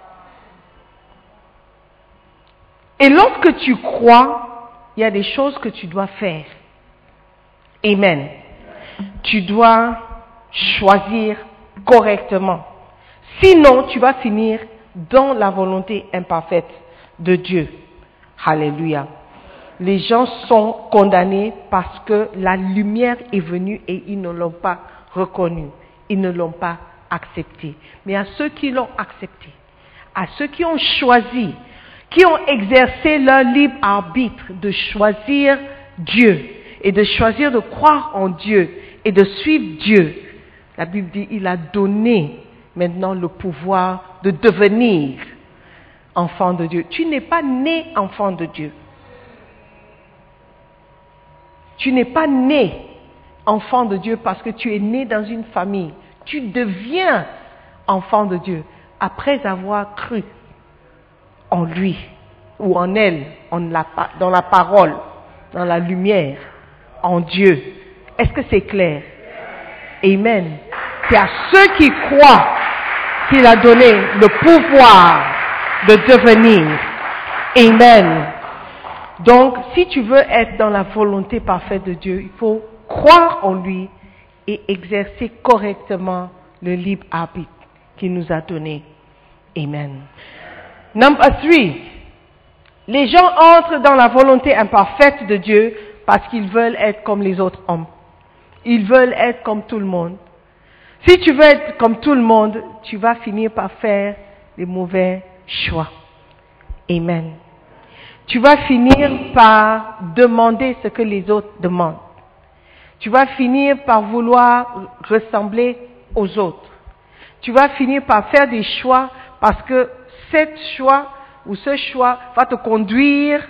Et lorsque tu crois, il y a des choses que tu dois faire. Amen. Tu dois choisir correctement. Sinon, tu vas finir dans la volonté imparfaite de Dieu. Alléluia. Les gens sont condamnés parce que la lumière est venue et ils ne l'ont pas reconnue. Ils ne l'ont pas acceptée. Mais à ceux qui l'ont acceptée, à ceux qui ont choisi, qui ont exercé leur libre arbitre de choisir Dieu et de choisir de croire en Dieu et de suivre Dieu, la Bible dit, il a donné maintenant le pouvoir de devenir enfant de Dieu. Tu n'es pas né enfant de Dieu. Tu n'es pas né enfant de Dieu parce que tu es né dans une famille. Tu deviens enfant de Dieu après avoir cru en lui ou en elle, en la, dans la parole, dans la lumière, en Dieu. Est-ce que c'est clair? Amen. C'est à ceux qui croient qu'il a donné le pouvoir de devenir. Amen. Donc, si tu veux être dans la volonté parfaite de Dieu, il faut croire en lui et exercer correctement le libre arbitre qu'il nous a donné. Amen. Number three. Les gens entrent dans la volonté imparfaite de Dieu parce qu'ils veulent être comme les autres hommes. Ils veulent être comme tout le monde. Si tu veux être comme tout le monde, tu vas finir par faire les mauvais choix. Amen. Tu vas finir par demander ce que les autres demandent. Tu vas finir par vouloir ressembler aux autres. Tu vas finir par faire des choix parce que cet choix ou ce choix va te conduire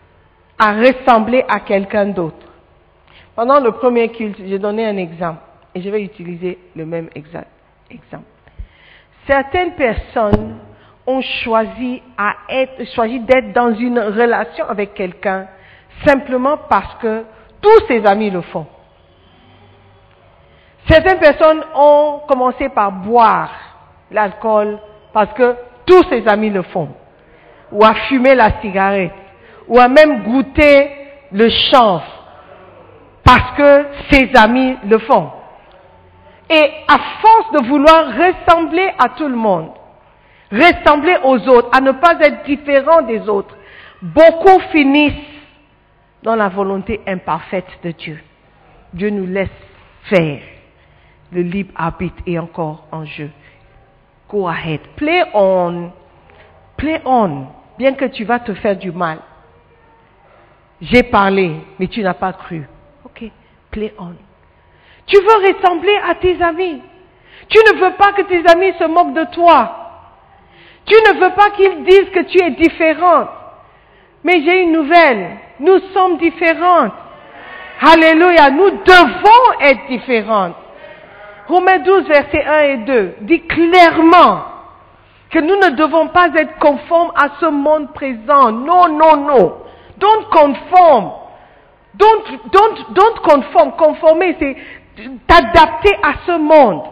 à ressembler à quelqu'un d'autre. Pendant le premier culte, j'ai donné un exemple. Et je vais utiliser le même exact, exemple. Certaines personnes ont choisi, à être, choisi d'être dans une relation avec quelqu'un simplement parce que tous ses amis le font. Certaines personnes ont commencé par boire l'alcool parce que tous ses amis le font, ou à fumer la cigarette, ou à même goûter le chanvre parce que ses amis le font. Et à force de vouloir ressembler à tout le monde, ressembler aux autres, à ne pas être différent des autres, beaucoup finissent dans la volonté imparfaite de Dieu. Dieu nous laisse faire. Le libre arbitre est encore en jeu. Go ahead. Play on. Play on. Bien que tu vas te faire du mal. J'ai parlé, mais tu n'as pas cru. Ok. Play on. Tu veux ressembler à tes amis. Tu ne veux pas que tes amis se moquent de toi. Tu ne veux pas qu'ils disent que tu es différente. Mais j'ai une nouvelle. Nous sommes différentes. Alléluia. Nous devons être différentes. Romains douze, versets un et deux dit clairement que nous ne devons pas être conformes à ce monde présent. Non, non, non. Don't conform. Don't, don't, don't conform. Conformer, c'est t'adapter à ce monde.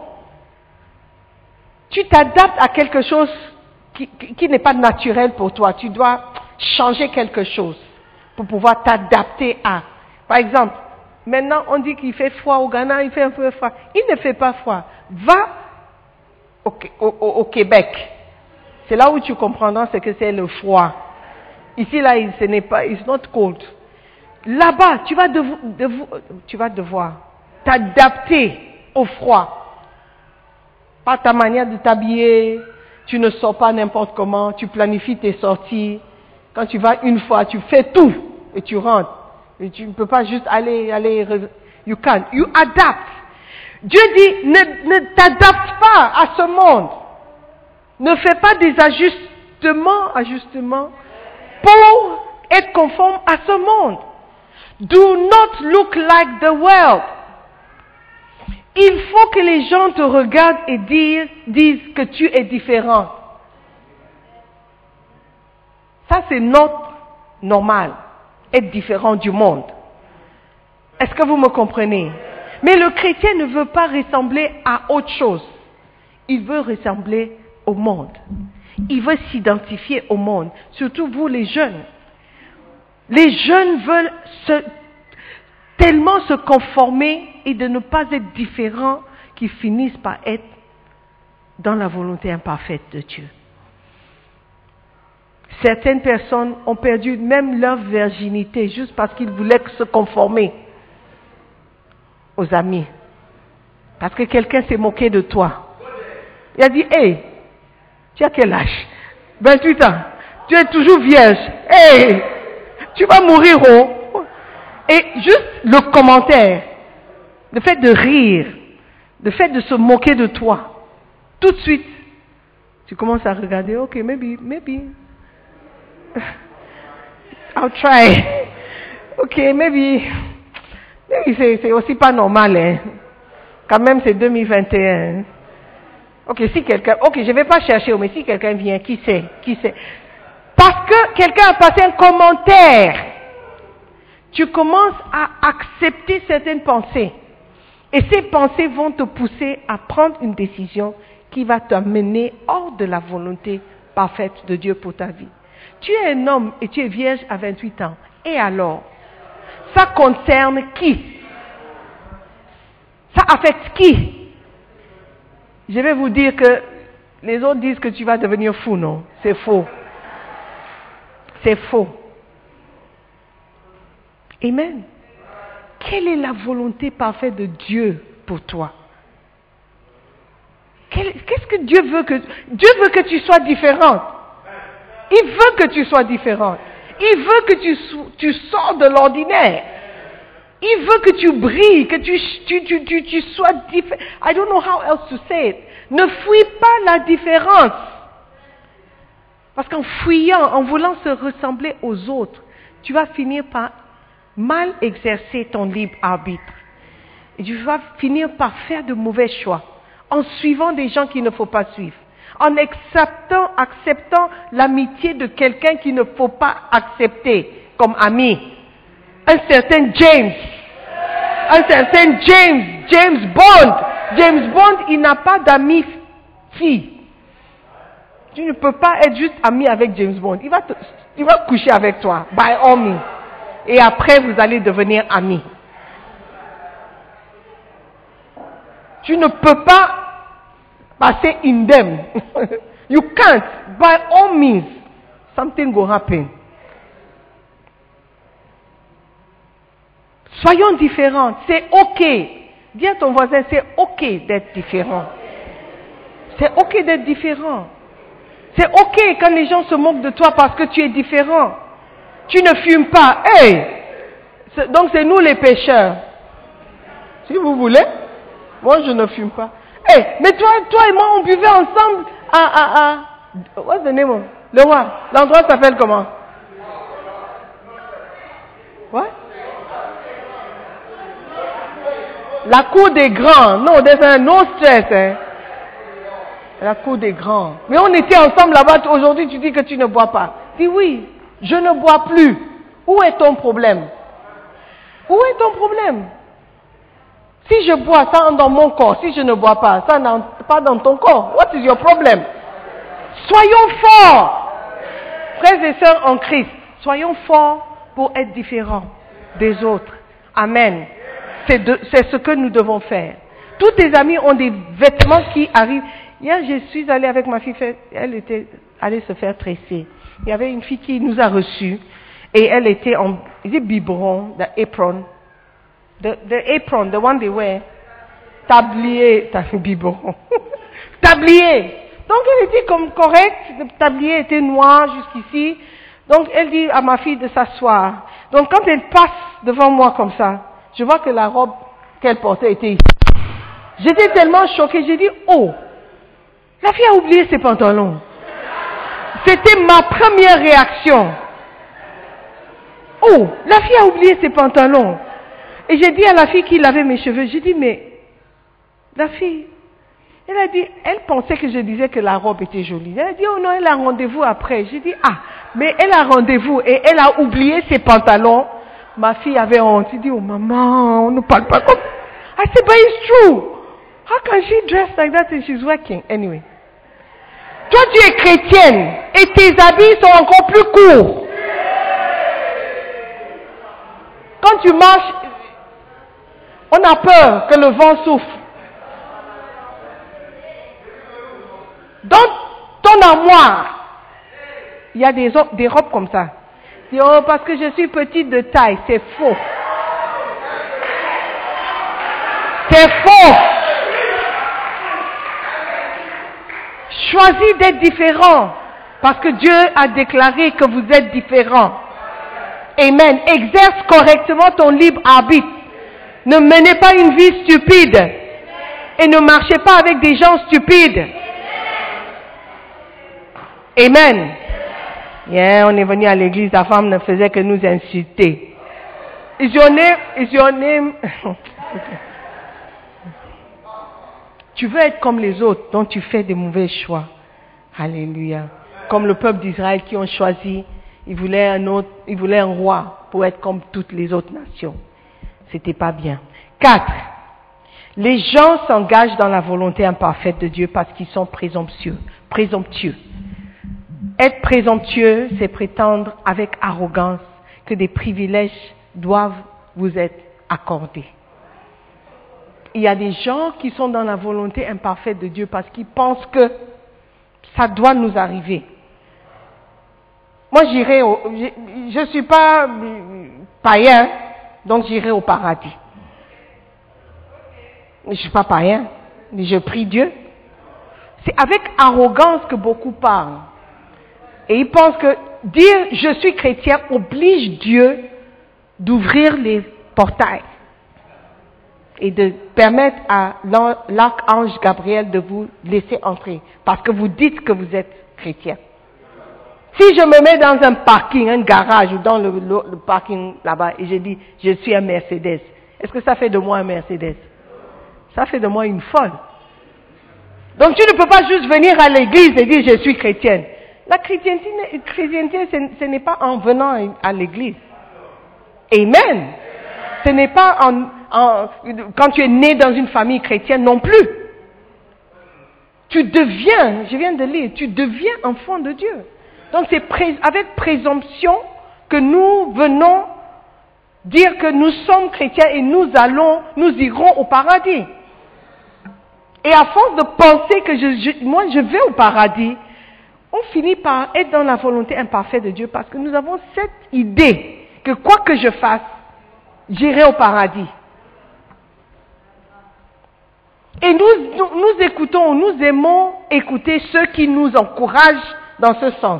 Tu t'adaptes à quelque chose qui, qui, qui n'est pas naturel pour toi. Tu dois changer quelque chose pour pouvoir t'adapter à. Par exemple, maintenant, on dit qu'il fait froid au Ghana, il fait un peu froid. Il ne fait pas froid. Va au, au, au Québec. C'est là où tu comprendras ce que c'est le froid. Ici, là, ce n'est pas, it's not cold. Là-bas, tu vas devoir, devoir, tu vas devoir t'adapter au froid. Par ta manière de t'habiller, tu ne sors pas n'importe comment, tu planifies tes sorties. Quand tu vas une fois, tu fais tout et tu rentres. Et tu ne peux pas juste aller, aller, you can't, you adapt. Dieu dit, ne, ne t'adapte pas à ce monde. Ne fais pas des ajustements, ajustements, pour être conforme à ce monde. Do not look like the world. Il faut que les gens te regardent et disent, disent que tu es différent. Ça, c'est notre normal. Être différent du monde. Est-ce que vous me comprenez? Mais le chrétien ne veut pas ressembler à autre chose. Il veut ressembler au monde. Il veut s'identifier au monde. Surtout vous les jeunes. Les jeunes veulent se, tellement se conformer et de ne pas être différents qu'ils finissent par être dans la volonté imparfaite de Dieu. Certaines personnes ont perdu même leur virginité juste parce qu'ils voulaient se conformer aux amis. Parce que quelqu'un s'est moqué de toi. Il a dit, hé, hey, tu as quel âge? vingt-huit ans. Tu es toujours vierge. Hé, hey, tu vas mourir, oh. Et juste le commentaire, le fait de rire, le fait de se moquer de toi, tout de suite, tu commences à regarder, ok, maybe, maybe. I'll try. Ok, maybe. Maybe c'est, c'est aussi pas normal, hein. Quand même, c'est deux mille vingt et un. Ok, si quelqu'un, ok, je vais pas chercher, mais si quelqu'un vient, qui sait, qui sait. Parce que quelqu'un a passé un commentaire, tu commences à accepter certaines pensées. Et ces pensées vont te pousser à prendre une décision qui va t'amener hors de la volonté parfaite de Dieu pour ta vie. Tu es un homme et tu es vierge à vingt-huit ans. Et alors? Ça concerne qui? Ça affecte qui? Je vais vous dire que les autres disent que tu vas devenir fou, non? C'est faux. C'est faux. Amen. Quelle est la volonté parfaite de Dieu pour toi? Qu'est-ce que Dieu veut que... Dieu veut que tu sois différente. Il veut que tu sois différente. Il veut que tu, tu sors de l'ordinaire. Il veut que tu brilles, que tu, tu, tu, tu, tu sois différent. I don't know how else to say it. Ne fuis pas la différence. Parce qu'en fuyant, en voulant se ressembler aux autres, tu vas finir par mal exercer ton libre arbitre. Et tu vas finir par faire de mauvais choix, en suivant des gens qu'il ne faut pas suivre, en acceptant, acceptant l'amitié de quelqu'un qu'il ne faut pas accepter comme ami. Un certain James, un certain James, James Bond. James Bond, il n'a pas d'amis filles. Tu ne peux pas être juste ami avec James Bond. Il va, te, il va coucher avec toi, by all means. Et après, vous allez devenir amis. Tu ne peux pas passer indemne. You can't. By all means, something will happen. Soyons différents. C'est ok. Dis à ton voisin, c'est ok d'être différent. C'est ok d'être différent. C'est ok quand les gens se moquent de toi parce que tu es différent. Tu ne fumes pas. Hey! C'est, donc c'est nous les pécheurs. Si vous voulez. Moi je ne fume pas. Hey! Mais toi, toi et moi on buvait ensemble à, à, à, what's the name of? Le roi. L'endroit s'appelle comment? What? La cour des grands. Non, c'est un no stress. Hein. La cour des grands. Mais on était ensemble là-bas. Aujourd'hui, tu dis que tu ne bois pas. Dis oui, je ne bois plus. Où est ton problème? Où est ton problème? Si je bois, ça entre dans mon corps. Si je ne bois pas, ça n'entre pas dans ton corps. What is your problem? Soyons forts. Frères et sœurs en Christ, soyons forts pour être différents des autres. Amen. C'est, de, c'est ce que nous devons faire. Tous tes amis ont des vêtements qui arrivent. Hier, je suis allée avec ma fille, elle était allée se faire tresser. Il y avait une fille qui nous a reçus et elle était en, is it biberon, the apron, the, the apron, the one they wear, tablier, biberon, tablier. Donc elle était comme correcte, le tablier était noir jusqu'ici. Donc elle dit à ma fille de s'asseoir. Donc quand elle passe devant moi comme ça, je vois que la robe qu'elle portait était ici. J'étais tellement choquée, j'ai dit, oh, la fille a oublié ses pantalons. C'était ma première réaction. Oh, la fille a oublié ses pantalons. Et j'ai dit à la fille qui lavait mes cheveux, j'ai dit, mais, la fille, elle a dit, elle pensait que je disais que la robe était jolie. Elle a dit, oh non, elle a rendez-vous après. J'ai dit, ah, mais elle a rendez-vous et elle a oublié ses pantalons. Ma fille avait honte. Elle dit, oh maman, on ne parle pas comme... I said, but it's true. How can she dress like that if she's working? Anyway. Toi, tu es chrétienne et tes habits sont encore plus courts. Quand tu marches, on a peur que le vent souffle. Dans ton armoire, il y a des, des robes comme ça. Dis, oh, parce que je suis petite de taille. C'est faux. C'est faux. Choisis d'être différent. Parce que Dieu a déclaré que vous êtes différents. Amen. Exerce correctement ton libre arbitre. Ne menez pas une vie stupide. Et ne marchez pas avec des gens stupides. Amen. Yeah, on est venu à l'église, la femme ne faisait que nous insulter. Is your name, is your name... Tu veux être comme les autres, donc tu fais des mauvais choix. Alléluia. Comme le peuple d'Israël qui ont choisi, ils voulaient un autre, ils voulaient un roi pour être comme toutes les autres nations. C'était pas bien. Quatre. Les gens s'engagent dans la volonté imparfaite de Dieu parce qu'ils sont présomptueux. Présomptueux. Être présomptueux, c'est prétendre avec arrogance que des privilèges doivent vous être accordés. Il y a des gens qui sont dans la volonté imparfaite de Dieu parce qu'ils pensent que ça doit nous arriver. Moi, j'irai au, je ne suis pas païen, donc j'irai au paradis. Je ne suis pas païen, mais je prie Dieu. C'est avec arrogance que beaucoup parlent. Et ils pensent que dire je suis chrétien oblige Dieu d'ouvrir les portails et de permettre à l'archange Gabriel de vous laisser entrer parce que vous dites que vous êtes chrétien. Si je me mets dans un parking, un garage ou dans le, le, le parking là-bas et je dis je suis un Mercedes, Est-ce que ça fait de moi un Mercedes? Ça fait de moi une folle. Donc tu ne peux pas juste venir à l'église et dire je suis chrétienne. La chrétienté, chrétienté ce n'est pas en venant à l'église. Amen. Ce n'est pas en, en, quand tu es né dans une famille chrétienne non plus. Tu deviens, je viens de lire, tu deviens enfant de Dieu. Donc c'est pré, avec présomption que nous venons dire que nous sommes chrétiens et nous allons, nous irons au paradis. Et à force de penser que je, je, moi je vais au paradis, on finit par être dans la volonté imparfaite de Dieu parce que nous avons cette idée que quoi que je fasse, j'irai au paradis. Et nous, nous, nous écoutons, nous aimons écouter ceux qui nous encouragent dans ce sens.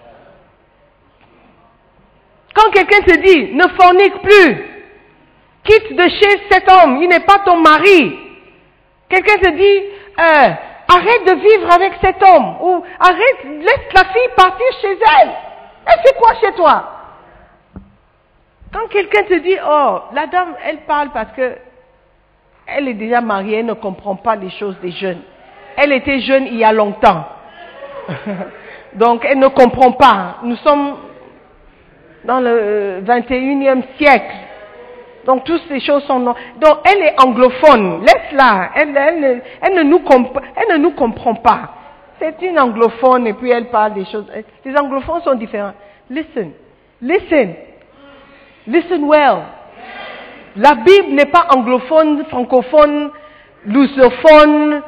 Quand quelqu'un te dit, ne fornique plus, quitte de chez cet homme, il n'est pas ton mari. Quelqu'un te dit, euh, arrête de vivre avec cet homme, ou arrête, laisse la fille partir chez elle. Elle fait quoi chez toi? Quand quelqu'un te dit, oh, la dame, elle parle parce que elle est déjà mariée, elle ne comprend pas les choses des jeunes. Elle était jeune il y a longtemps. Donc, elle ne comprend pas. Nous sommes dans le vingt et unième siècle. Donc, toutes ces choses sont... Non. Donc, elle est anglophone. Laisse-la. Elle, elle, elle, ne nous comp... elle ne nous comprend pas. C'est une anglophone et puis elle parle des choses... Les anglophones sont différents. Listen. Listen. Listen well. La Bible n'est pas anglophone, francophone, lusophone.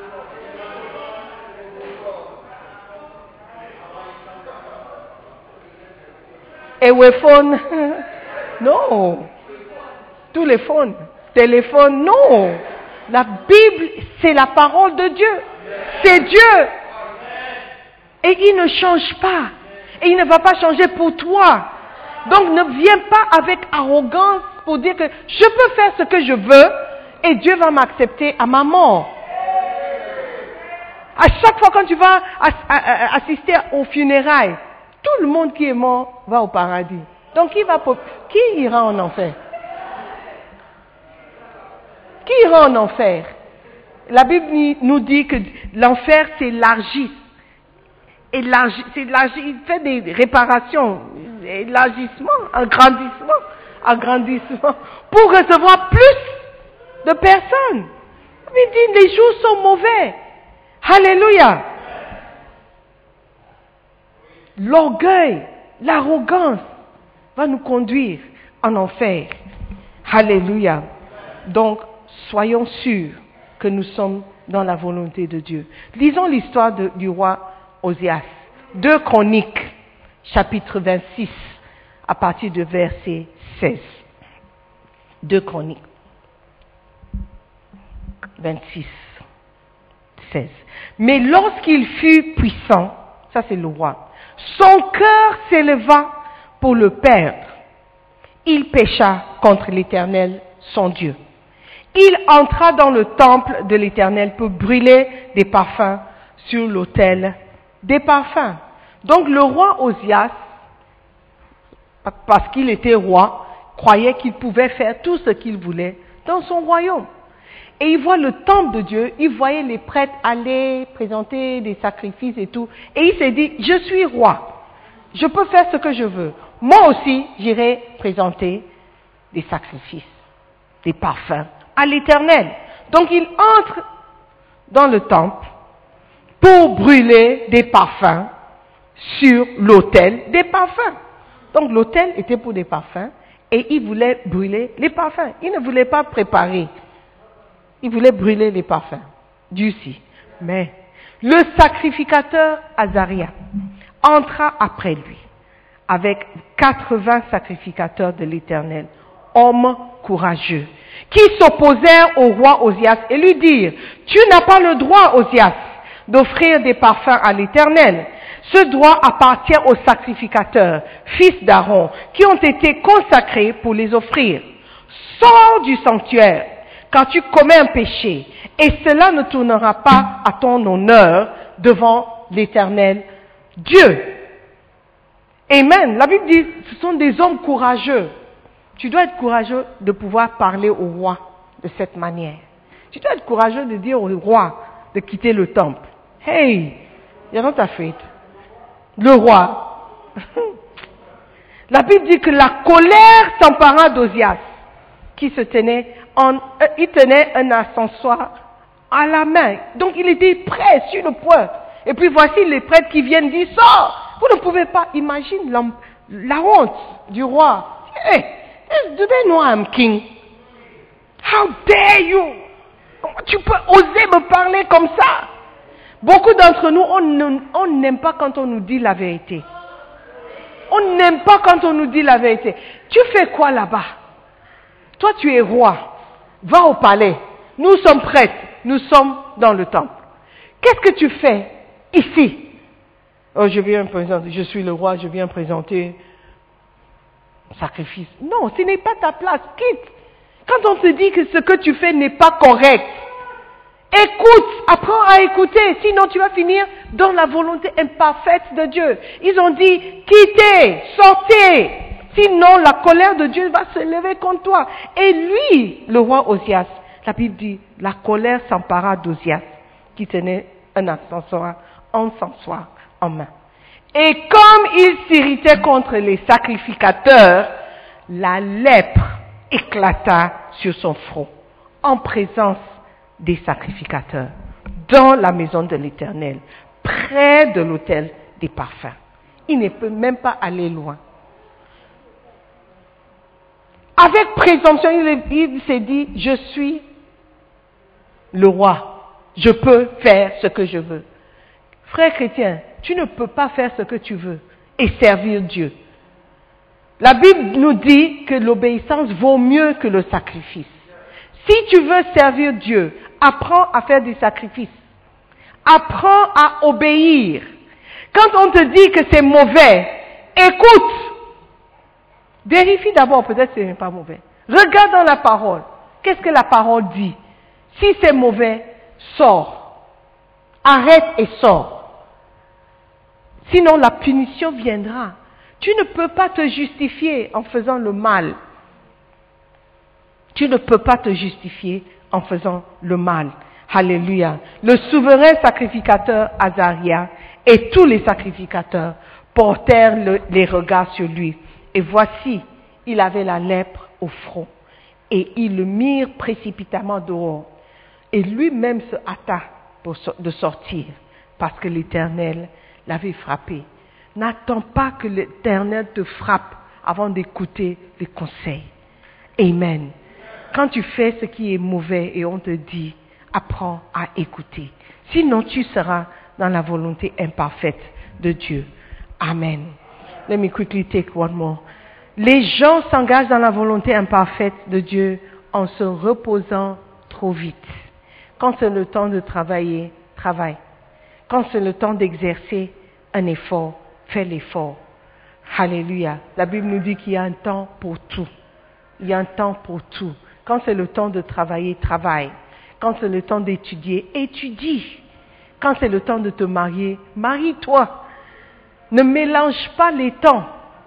Ewephone. Non. Tous les phones. Téléphone. Non. La Bible, c'est la parole de Dieu. C'est Dieu. Et il ne change pas. Et il ne va pas changer pour toi. Donc ne viens pas avec arrogance pour dire que je peux faire ce que je veux et Dieu va m'accepter à ma mort. À chaque fois quand tu vas assister aux funérailles, tout le monde qui est mort va au paradis. Donc qui, va, qui ira en enfer? Qui ira en enfer? La Bible nous dit que l'enfer s'élargit. Élargi, s'élargit, il fait des réparations, élargissement, agrandissement, agrandissement, pour recevoir plus de personnes. Il dit, les jours sont mauvais. Alléluia. L'orgueil, l'arrogance va nous conduire en enfer. Alléluia. Donc, soyons sûrs que nous sommes dans la volonté de Dieu. Lisons l'histoire de, du roi Osias. deux Chroniques, chapitre vingt-six, à partir de verset seize. deux Chroniques, vingt-six, seize. Mais lorsqu'il fut puissant, ça c'est le roi, son cœur s'éleva pour le perdre. Il pécha contre l'Éternel, son Dieu. Il entra dans le temple de l'Éternel pour brûler des parfums sur l'autel des parfums. Donc le roi Osias, parce qu'il était roi, croyait qu'il pouvait faire tout ce qu'il voulait dans son royaume. Et il voit le temple de Dieu, il voyait les prêtres aller présenter des sacrifices et tout. Et il s'est dit, je suis roi, je peux faire ce que je veux. Moi aussi, j'irai présenter des sacrifices, des parfums à l'Éternel. Donc il entre dans le temple pour brûler des parfums sur l'autel des parfums. Donc l'autel était pour des parfums et il voulait brûler les parfums. Il ne voulait pas préparer. Il voulait brûler les parfums. Dieu si. Mais le sacrificateur Azaria entra après lui avec quatre-vingts sacrificateurs de l'Éternel, hommes courageux, qui s'opposèrent au roi Osias et lui dirent, tu n'as pas le droit, Osias, d'offrir des parfums à l'Éternel. Ce droit appartient aux sacrificateurs, fils d'Aaron, qui ont été consacrés pour les offrir. Sors du sanctuaire, car tu commets un péché, et cela ne tournera pas à ton honneur devant l'Éternel Dieu. Amen. La Bible dit, ce sont des hommes courageux Tu dois être courageux de pouvoir parler au roi de cette manière. Tu dois être courageux de dire au roi de quitter le temple. Hey, you're not afraid. Le roi. La Bible dit que la colère s'empara d'Ozias, qui se tenait en, euh, il tenait un ascensoir à la main. Donc il était prêt sur le point. Et puis voici les prêtres qui viennent dire, sors! Vous ne pouvez pas imaginer la, la honte du roi. Hey, do they know I'm king? How dare you? Comment tu peux oser me parler comme ça? Beaucoup d'entre nous, on n'aime pas quand on nous dit la vérité. On n'aime pas quand on nous dit la vérité. Tu fais quoi là-bas? Toi, tu es roi. Va au palais. Nous sommes prêtres. Nous sommes dans le temple. Qu'est-ce que tu fais ici? Oh, je viens présenter. Je suis le roi. Je viens présenter sacrifice. Non, ce n'est pas ta place. Quitte. Quand on te dit que ce que tu fais n'est pas correct, écoute, apprends à écouter, sinon tu vas finir dans la volonté imparfaite de Dieu. Ils ont dit, quittez, sortez, sinon la colère de Dieu va se lever contre toi. Et lui, le roi Ozias, la Bible dit, la colère s'empara d'Ozias, qui tenait un encensoir, un encensoir en main. Et comme il s'irritait contre les sacrificateurs, la lèpre éclata sur son front, en présence des sacrificateurs, dans la maison de l'Éternel, près de l'autel des parfums. Il ne peut même pas aller loin. Avec présomption, il, il s'est dit, je suis le roi, je peux faire ce que je veux. Frère chrétien, tu ne peux pas faire ce que tu veux et servir Dieu. La Bible nous dit que l'obéissance vaut mieux que le sacrifice. Si tu veux servir Dieu, apprends à faire des sacrifices. Apprends à obéir. Quand on te dit que c'est mauvais, écoute. Vérifie d'abord, peut-être que ce n'est pas mauvais. Regarde dans la parole. Qu'est-ce que la parole dit? Si c'est mauvais, sors. Arrête et sors. Sinon la punition viendra. Tu ne peux pas te justifier en faisant le mal. Tu ne peux pas te justifier en faisant le mal. Alléluia. Le souverain sacrificateur Azaria et tous les sacrificateurs portèrent le, les regards sur lui. Et voici, il avait la lèpre au front. Et ils le mirent précipitamment dehors. Et lui-même se hâta pour so- de sortir, parce que l'Éternel l'avait frappé. N'attends pas que l'Éternel te frappe avant d'écouter les conseils. Amen. Quand tu fais ce qui est mauvais et on te dit, apprends à écouter. Sinon, tu seras dans la volonté imparfaite de Dieu. Amen. Let me quickly take one more. Les gens s'engagent dans la volonté imparfaite de Dieu en se reposant trop vite. Quand c'est le temps de travailler, travaille. Quand c'est le temps d'exercer un effort, fais l'effort. Alléluia. La Bible nous dit qu'il y a un temps pour tout. Il y a un temps pour tout. Quand c'est le temps de travailler, travaille. Quand c'est le temps d'étudier, étudie. Quand c'est le temps de te marier, marie-toi. Ne mélange pas les temps.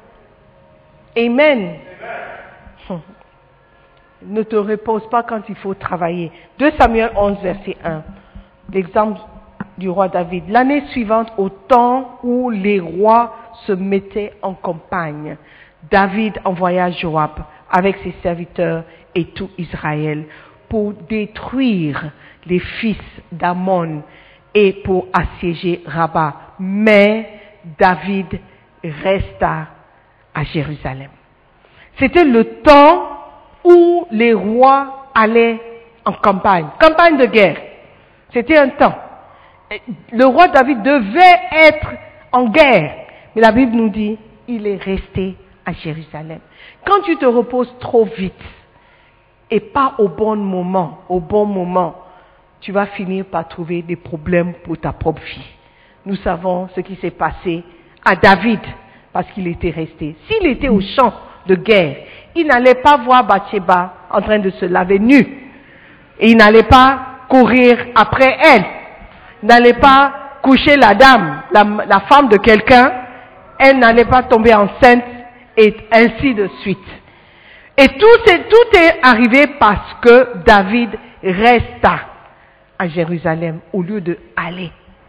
Amen. Amen. Ne te repose pas quand il faut travailler. deux Samuel onze, verset un. L'exemple du roi David. L'année suivante, au temps où les rois se mettaient en campagne, David envoya Joab avec ses serviteurs et tout Israël pour détruire les fils d'Ammon et pour assiéger Rabat. Mais David resta à Jérusalem. C'était le temps où les rois allaient en campagne, campagne de guerre. C'était un temps. Le roi David devait être en guerre, mais la Bible nous dit, il est resté à Jérusalem. Quand tu te reposes trop vite et pas au bon moment, au bon moment, tu vas finir par trouver des problèmes pour ta propre vie. Nous savons ce qui s'est passé à David parce qu'il était resté. S'il était au champ de guerre, il n'allait pas voir Bathsheba en train de se laver nu. Et il n'allait pas courir après elle. Il n'allait pas coucher la dame, la, la femme de quelqu'un. Elle n'allait pas tomber enceinte et ainsi de suite. Et tout est, tout est arrivé parce que David resta à Jérusalem au lieu de aller.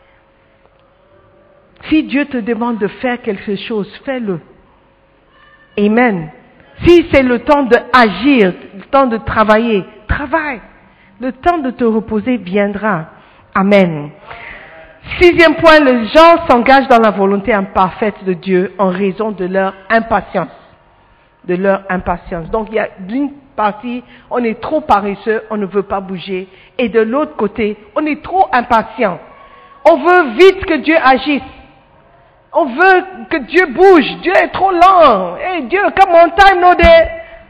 Si Dieu te demande de faire quelque chose, fais-le. Amen. Si c'est le temps d'agir, le temps de travailler, travaille. Le temps de te reposer viendra. Amen. Sixième point, les gens s'engagent dans la volonté imparfaite de Dieu en raison de leur impatience. De leur impatience. Donc il y a d'une partie, on est trop paresseux, on ne veut pas bouger. Et de l'autre côté, on est trop impatient. On veut vite que Dieu agisse. On veut que Dieu bouge. Dieu est trop lent. Hey Dieu, come on, time no day.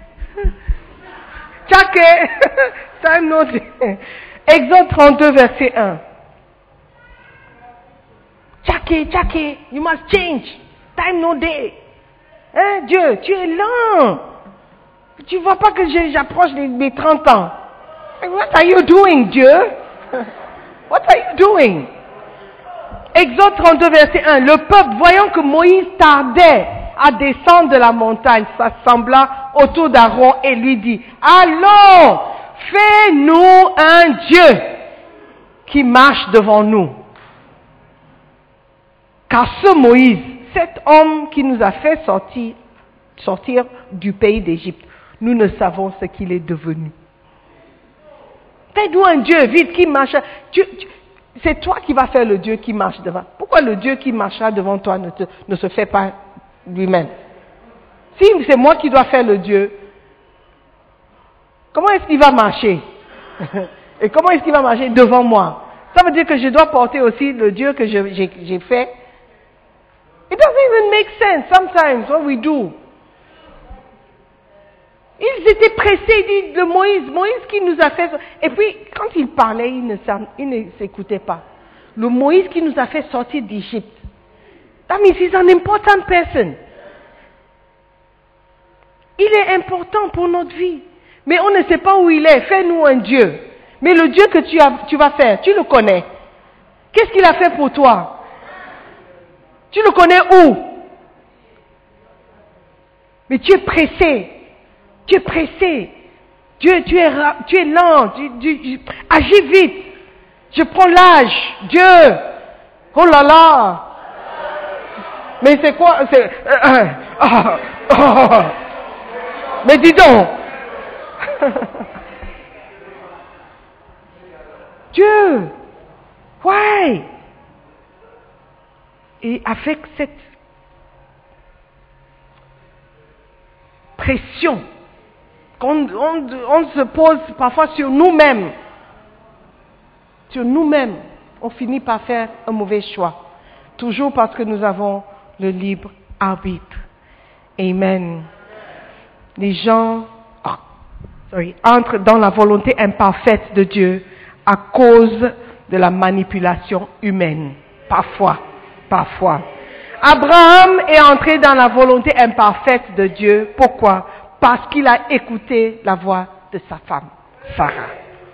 Tchake. Time no day. Exode trente-deux, verset un. Tchake, tchake, you must change. Time no day. Hein, Dieu, tu es lent. Tu vois pas que j'approche de mes trente ans. What are you doing, Dieu? What are you doing? Exode trente-deux, verset un. Le peuple, voyant que Moïse tardait à descendre de la montagne, s'assembla autour d'Aaron et lui dit, allons, fais-nous un Dieu qui marche devant nous. Car ce Moïse, cet homme qui nous a fait sortir, sortir du pays d'Égypte, nous ne savons ce qu'il est devenu. Fais-nous un Dieu vite qui marche. Tu, tu, c'est toi qui vas faire le Dieu qui marche devant. Pourquoi le Dieu qui marchera devant toi ne, te, ne se fait pas lui-même? Si c'est moi qui dois faire le Dieu, comment est-ce qu'il va marcher? Et comment est-ce qu'il va marcher devant moi? Ça veut dire que je dois porter aussi le Dieu que je, j'ai, j'ai fait. It doesn't even make sense sometimes what we do. Ils étaient pressés, ils disent, de Moïse, Moïse qui nous a fait... Et puis, quand il parlait, il ne, il ne s'écoutait pas. Le Moïse qui nous a fait sortir d'Égypte. That means he's an important person. Il est important pour notre vie. Mais on ne sait pas où il est. Fais-nous un Dieu. Mais le Dieu que tu, as, tu vas faire, tu le connais. Qu'est-ce qu'il a fait pour toi? Tu le connais où? Mais tu es pressé. Tu es pressé. Dieu, tu es, tu es lent. Tu, tu, tu, agis vite. Je prends l'âge. Dieu. Oh là là. Mais c'est quoi? C'est, euh, oh, oh. Mais dis donc. Dieu. Why? Et avec cette pression qu'on on, on se pose parfois sur nous-mêmes, sur nous-mêmes, on finit par faire un mauvais choix. Toujours parce que nous avons le libre arbitre. Amen. Les gens oh, sorry, entrent dans la volonté imparfaite de Dieu à cause de la manipulation humaine. Parfois. Parfois. Abraham est entré dans la volonté imparfaite de Dieu. Pourquoi? Parce qu'il a écouté la voix de sa femme, Sarah.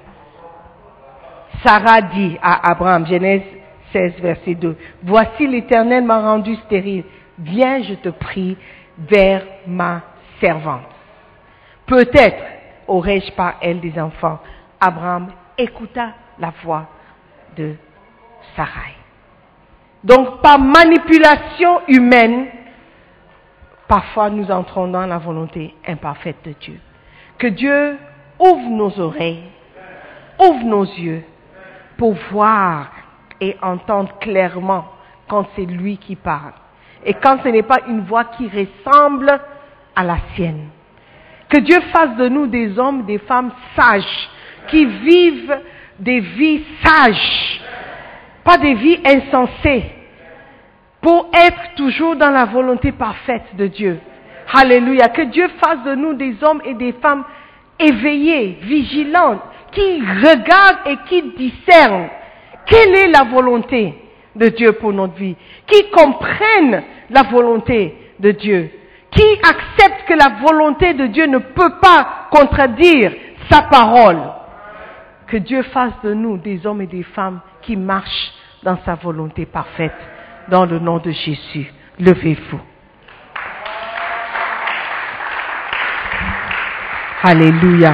Sarah dit à Abraham, Genèse seize, verset deux, « Voici l'Éternel m'a rendu stérile. Viens, je te prie, vers ma servante. Peut-être aurais-je par elle des enfants. » Abraham écouta la voix de Sarai. Donc, par manipulation humaine, parfois nous entrons dans la volonté imparfaite de Dieu. Que Dieu ouvre nos oreilles, ouvre nos yeux pour voir et entendre clairement quand c'est lui qui parle. Et quand ce n'est pas une voix qui ressemble à la sienne. Que Dieu fasse de nous des hommes, des femmes sages, qui vivent des vies sages, pas des vies insensées, pour être toujours dans la volonté parfaite de Dieu. Alléluia. Que Dieu fasse de nous des hommes et des femmes éveillés, vigilants, qui regardent et qui discernent quelle est la volonté de Dieu pour notre vie, qui comprennent la volonté de Dieu, qui acceptent que la volonté de Dieu ne peut pas contredire sa parole. Que Dieu fasse de nous des hommes et des femmes qui marchent dans sa volonté parfaite. Dans le nom de Jésus, levez-vous. Alléluia.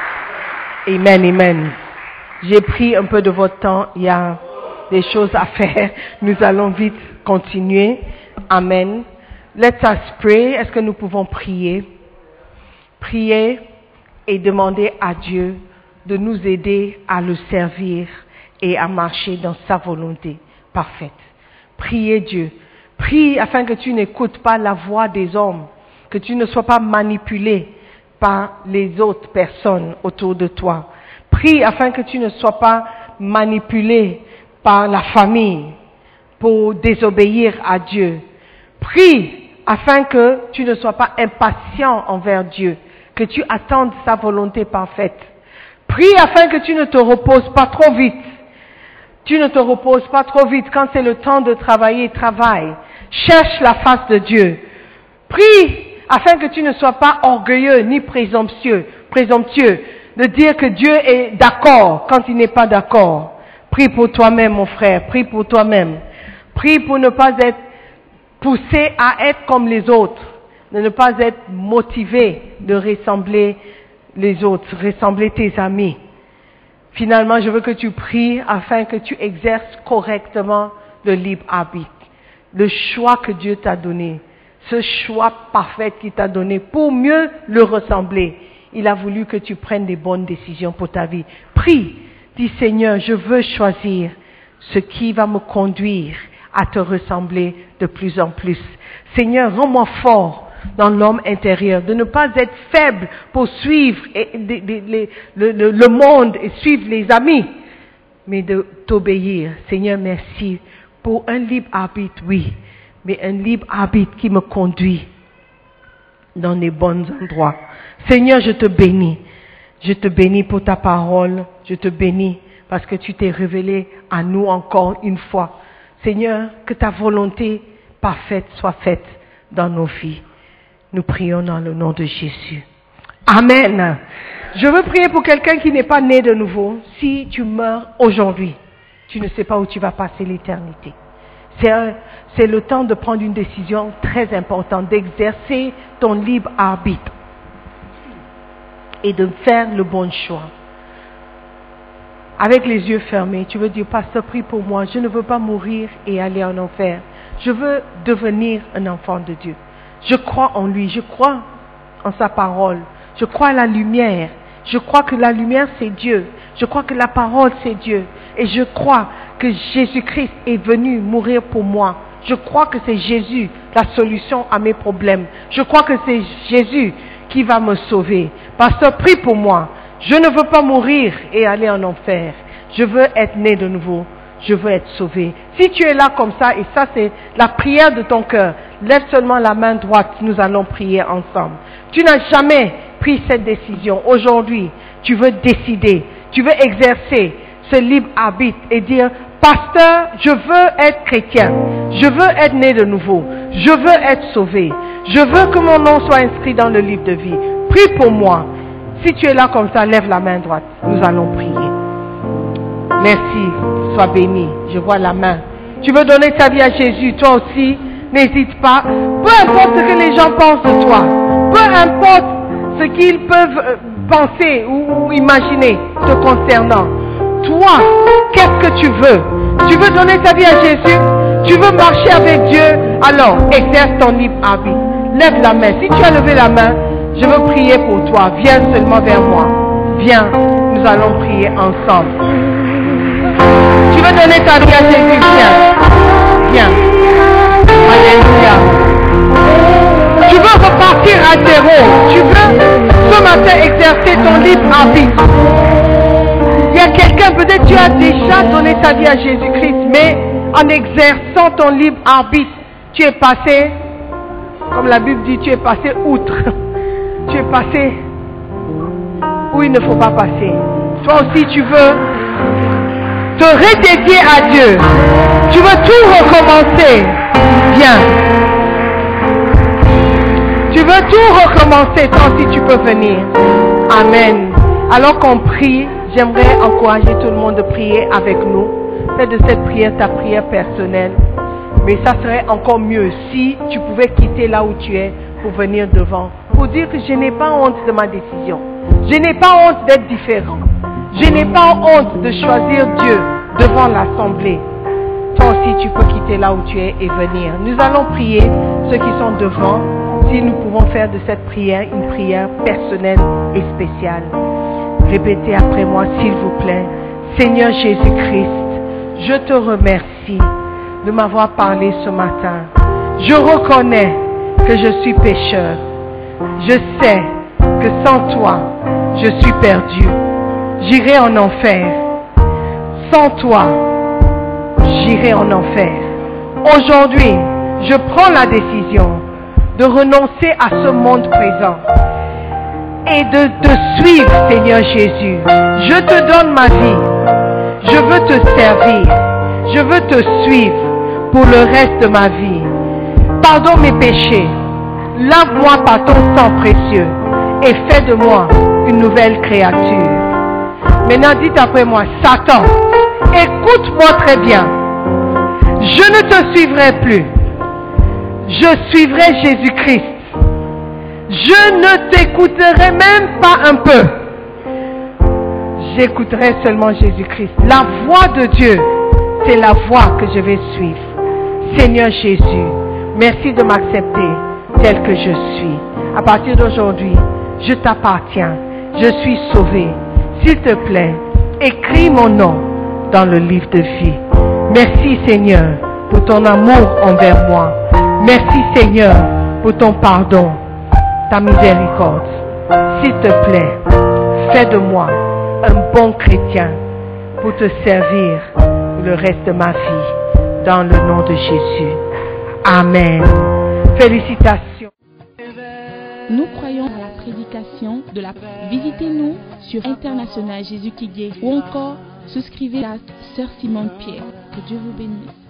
Amen, amen. J'ai pris un peu de votre temps. Il y a des choses à faire. Nous allons vite continuer. Amen. Let us pray. Est-ce que nous pouvons prier? Prier et demander à Dieu de nous aider à le servir et à marcher dans sa volonté parfaite. Priez Dieu. Prie afin que tu n'écoutes pas la voix des hommes, que tu ne sois pas manipulé par les autres personnes autour de toi. Prie afin que tu ne sois pas manipulé par la famille pour désobéir à Dieu. Prie afin que tu ne sois pas impatient envers Dieu, que tu attendes sa volonté parfaite. Prie afin que tu ne te reposes pas trop vite. Tu ne te reposes pas trop vite. Quand c'est le temps de travailler, travaille. Cherche la face de Dieu. Prie afin que tu ne sois pas orgueilleux ni présomptueux, présomptueux de dire que Dieu est d'accord quand il n'est pas d'accord. Prie pour toi-même, mon frère. Prie pour toi-même. Prie pour ne pas être poussé à être comme les autres, de ne pas être motivé de ressembler les autres, ressembler tes amis. Finalement, je veux que tu pries afin que tu exerces correctement le libre arbitre, le choix que Dieu t'a donné, ce choix parfait qu'il t'a donné pour mieux le ressembler. Il a voulu que tu prennes des bonnes décisions pour ta vie. Prie, dis Seigneur, je veux choisir ce qui va me conduire à te ressembler de plus en plus. Seigneur, rends-moi fort dans l'homme intérieur, de ne pas être faible pour suivre et, de, de, de, le, le, le monde et suivre les amis, mais de t'obéir. Seigneur, merci pour un libre arbitre, oui, mais un libre arbitre qui me conduit dans les bons endroits. Seigneur, je te bénis. Je te bénis pour ta parole. Je te bénis parce que tu t'es révélé à nous encore une fois. Seigneur, que ta volonté parfaite soit faite dans nos vies. Nous prions dans le nom de Jésus. Amen. Je veux prier pour quelqu'un qui n'est pas né de nouveau. Si tu meurs aujourd'hui, tu ne sais pas où tu vas passer l'éternité. C'est, un, c'est le temps de prendre une décision très importante, d'exercer ton libre arbitre et de faire le bon choix. Avec les yeux fermés, tu veux dire, pasteur, prie pour moi, je ne veux pas mourir et aller en enfer. Je veux devenir un enfant de Dieu. Je crois en lui, je crois en sa parole, je crois à la lumière, je crois que la lumière c'est Dieu, je crois que la parole c'est Dieu, et je crois que Jésus-Christ est venu mourir pour moi. Je crois que c'est Jésus la solution à mes problèmes. Je crois que c'est Jésus qui va me sauver. Pasteur, prie pour moi. Je ne veux pas mourir et aller en enfer. Je veux être né de nouveau. Je veux être sauvé. Si tu es là comme ça, et ça c'est la prière de ton cœur, lève seulement la main droite, nous allons prier ensemble. Tu n'as jamais pris cette décision. Aujourd'hui, tu veux décider, tu veux exercer ce libre arbitre et dire, pasteur, je veux être chrétien, je veux être né de nouveau, je veux être sauvé, je veux que mon nom soit inscrit dans le livre de vie. Prie pour moi. Si tu es là comme ça, lève la main droite, nous allons prier. Merci, sois béni. Je vois la main. Tu veux donner ta vie à Jésus, toi aussi, n'hésite pas. Peu importe ce que les gens pensent de toi, peu importe ce qu'ils peuvent penser ou, ou imaginer te concernant. Toi, qu'est-ce que tu veux? Tu veux donner ta vie à Jésus? Tu veux marcher avec Dieu? Alors, exerce ton libre arbitre. Lève la main. Si tu as levé la main, je veux prier pour toi. Viens seulement vers moi. Viens, nous allons prier ensemble. Tu veux donner ta vie à Jésus? Viens. Viens. Alléluia. Tu veux repartir à zéro. Tu veux ce matin exercer ton libre arbitre. Il y a quelqu'un, peut-être tu as déjà donné ta vie à Jésus-Christ, mais en exerçant ton libre arbitre, tu es passé, comme la Bible dit, tu es passé outre. Tu es passé où il ne faut pas passer. Toi aussi, tu veux te redédier à Dieu. Tu veux tout recommencer. Viens. Tu veux tout recommencer, toi aussi tu peux venir. Amen. Alors qu'on prie, j'aimerais encourager tout le monde de prier avec nous. Fais de cette prière ta prière personnelle. Mais ça serait encore mieux si tu pouvais quitter là où tu es pour venir devant. Pour dire que je n'ai pas honte de ma décision. Je n'ai pas honte d'être différent. Je n'ai pas honte de choisir Dieu devant l'assemblée. Toi aussi, tu peux quitter là où tu es et venir. Nous allons prier ceux qui sont devant. Si nous pouvons faire de cette prière une prière personnelle et spéciale. Répétez après moi, s'il vous plaît. Seigneur Jésus-Christ, je te remercie de m'avoir parlé ce matin. Je reconnais que je suis pécheur. Je sais que sans toi, je suis perdu. J'irai en enfer. Sans toi, j'irai en enfer. Aujourd'hui, je prends la décision de renoncer à ce monde présent et de te suivre, Seigneur Jésus. Je te donne ma vie. Je veux te servir. Je veux te suivre pour le reste de ma vie. Pardonne mes péchés. Lave-moi par ton sang précieux et fais de moi une nouvelle créature. Maintenant, dites après moi, Satan, écoute-moi très bien. Je ne te suivrai plus. Je suivrai Jésus-Christ. Je ne t'écouterai même pas un peu. J'écouterai seulement Jésus-Christ. La voix de Dieu, c'est la voix que je vais suivre. Seigneur Jésus, merci de m'accepter tel que je suis. À partir d'aujourd'hui, je t'appartiens. Je suis sauvé. S'il te plaît, écris mon nom dans le livre de vie. Merci Seigneur pour ton amour envers moi. Merci Seigneur pour ton pardon, ta miséricorde. S'il te plaît, fais de moi un bon chrétien pour te servir le reste de ma vie. Dans le nom de Jésus. Amen. Félicitations. Nous croyons à la prédication de la... Visitez-nous sur International Jésus qui guérit ou encore souscrivez à Sœur Simone Pierre. Que Dieu vous bénisse.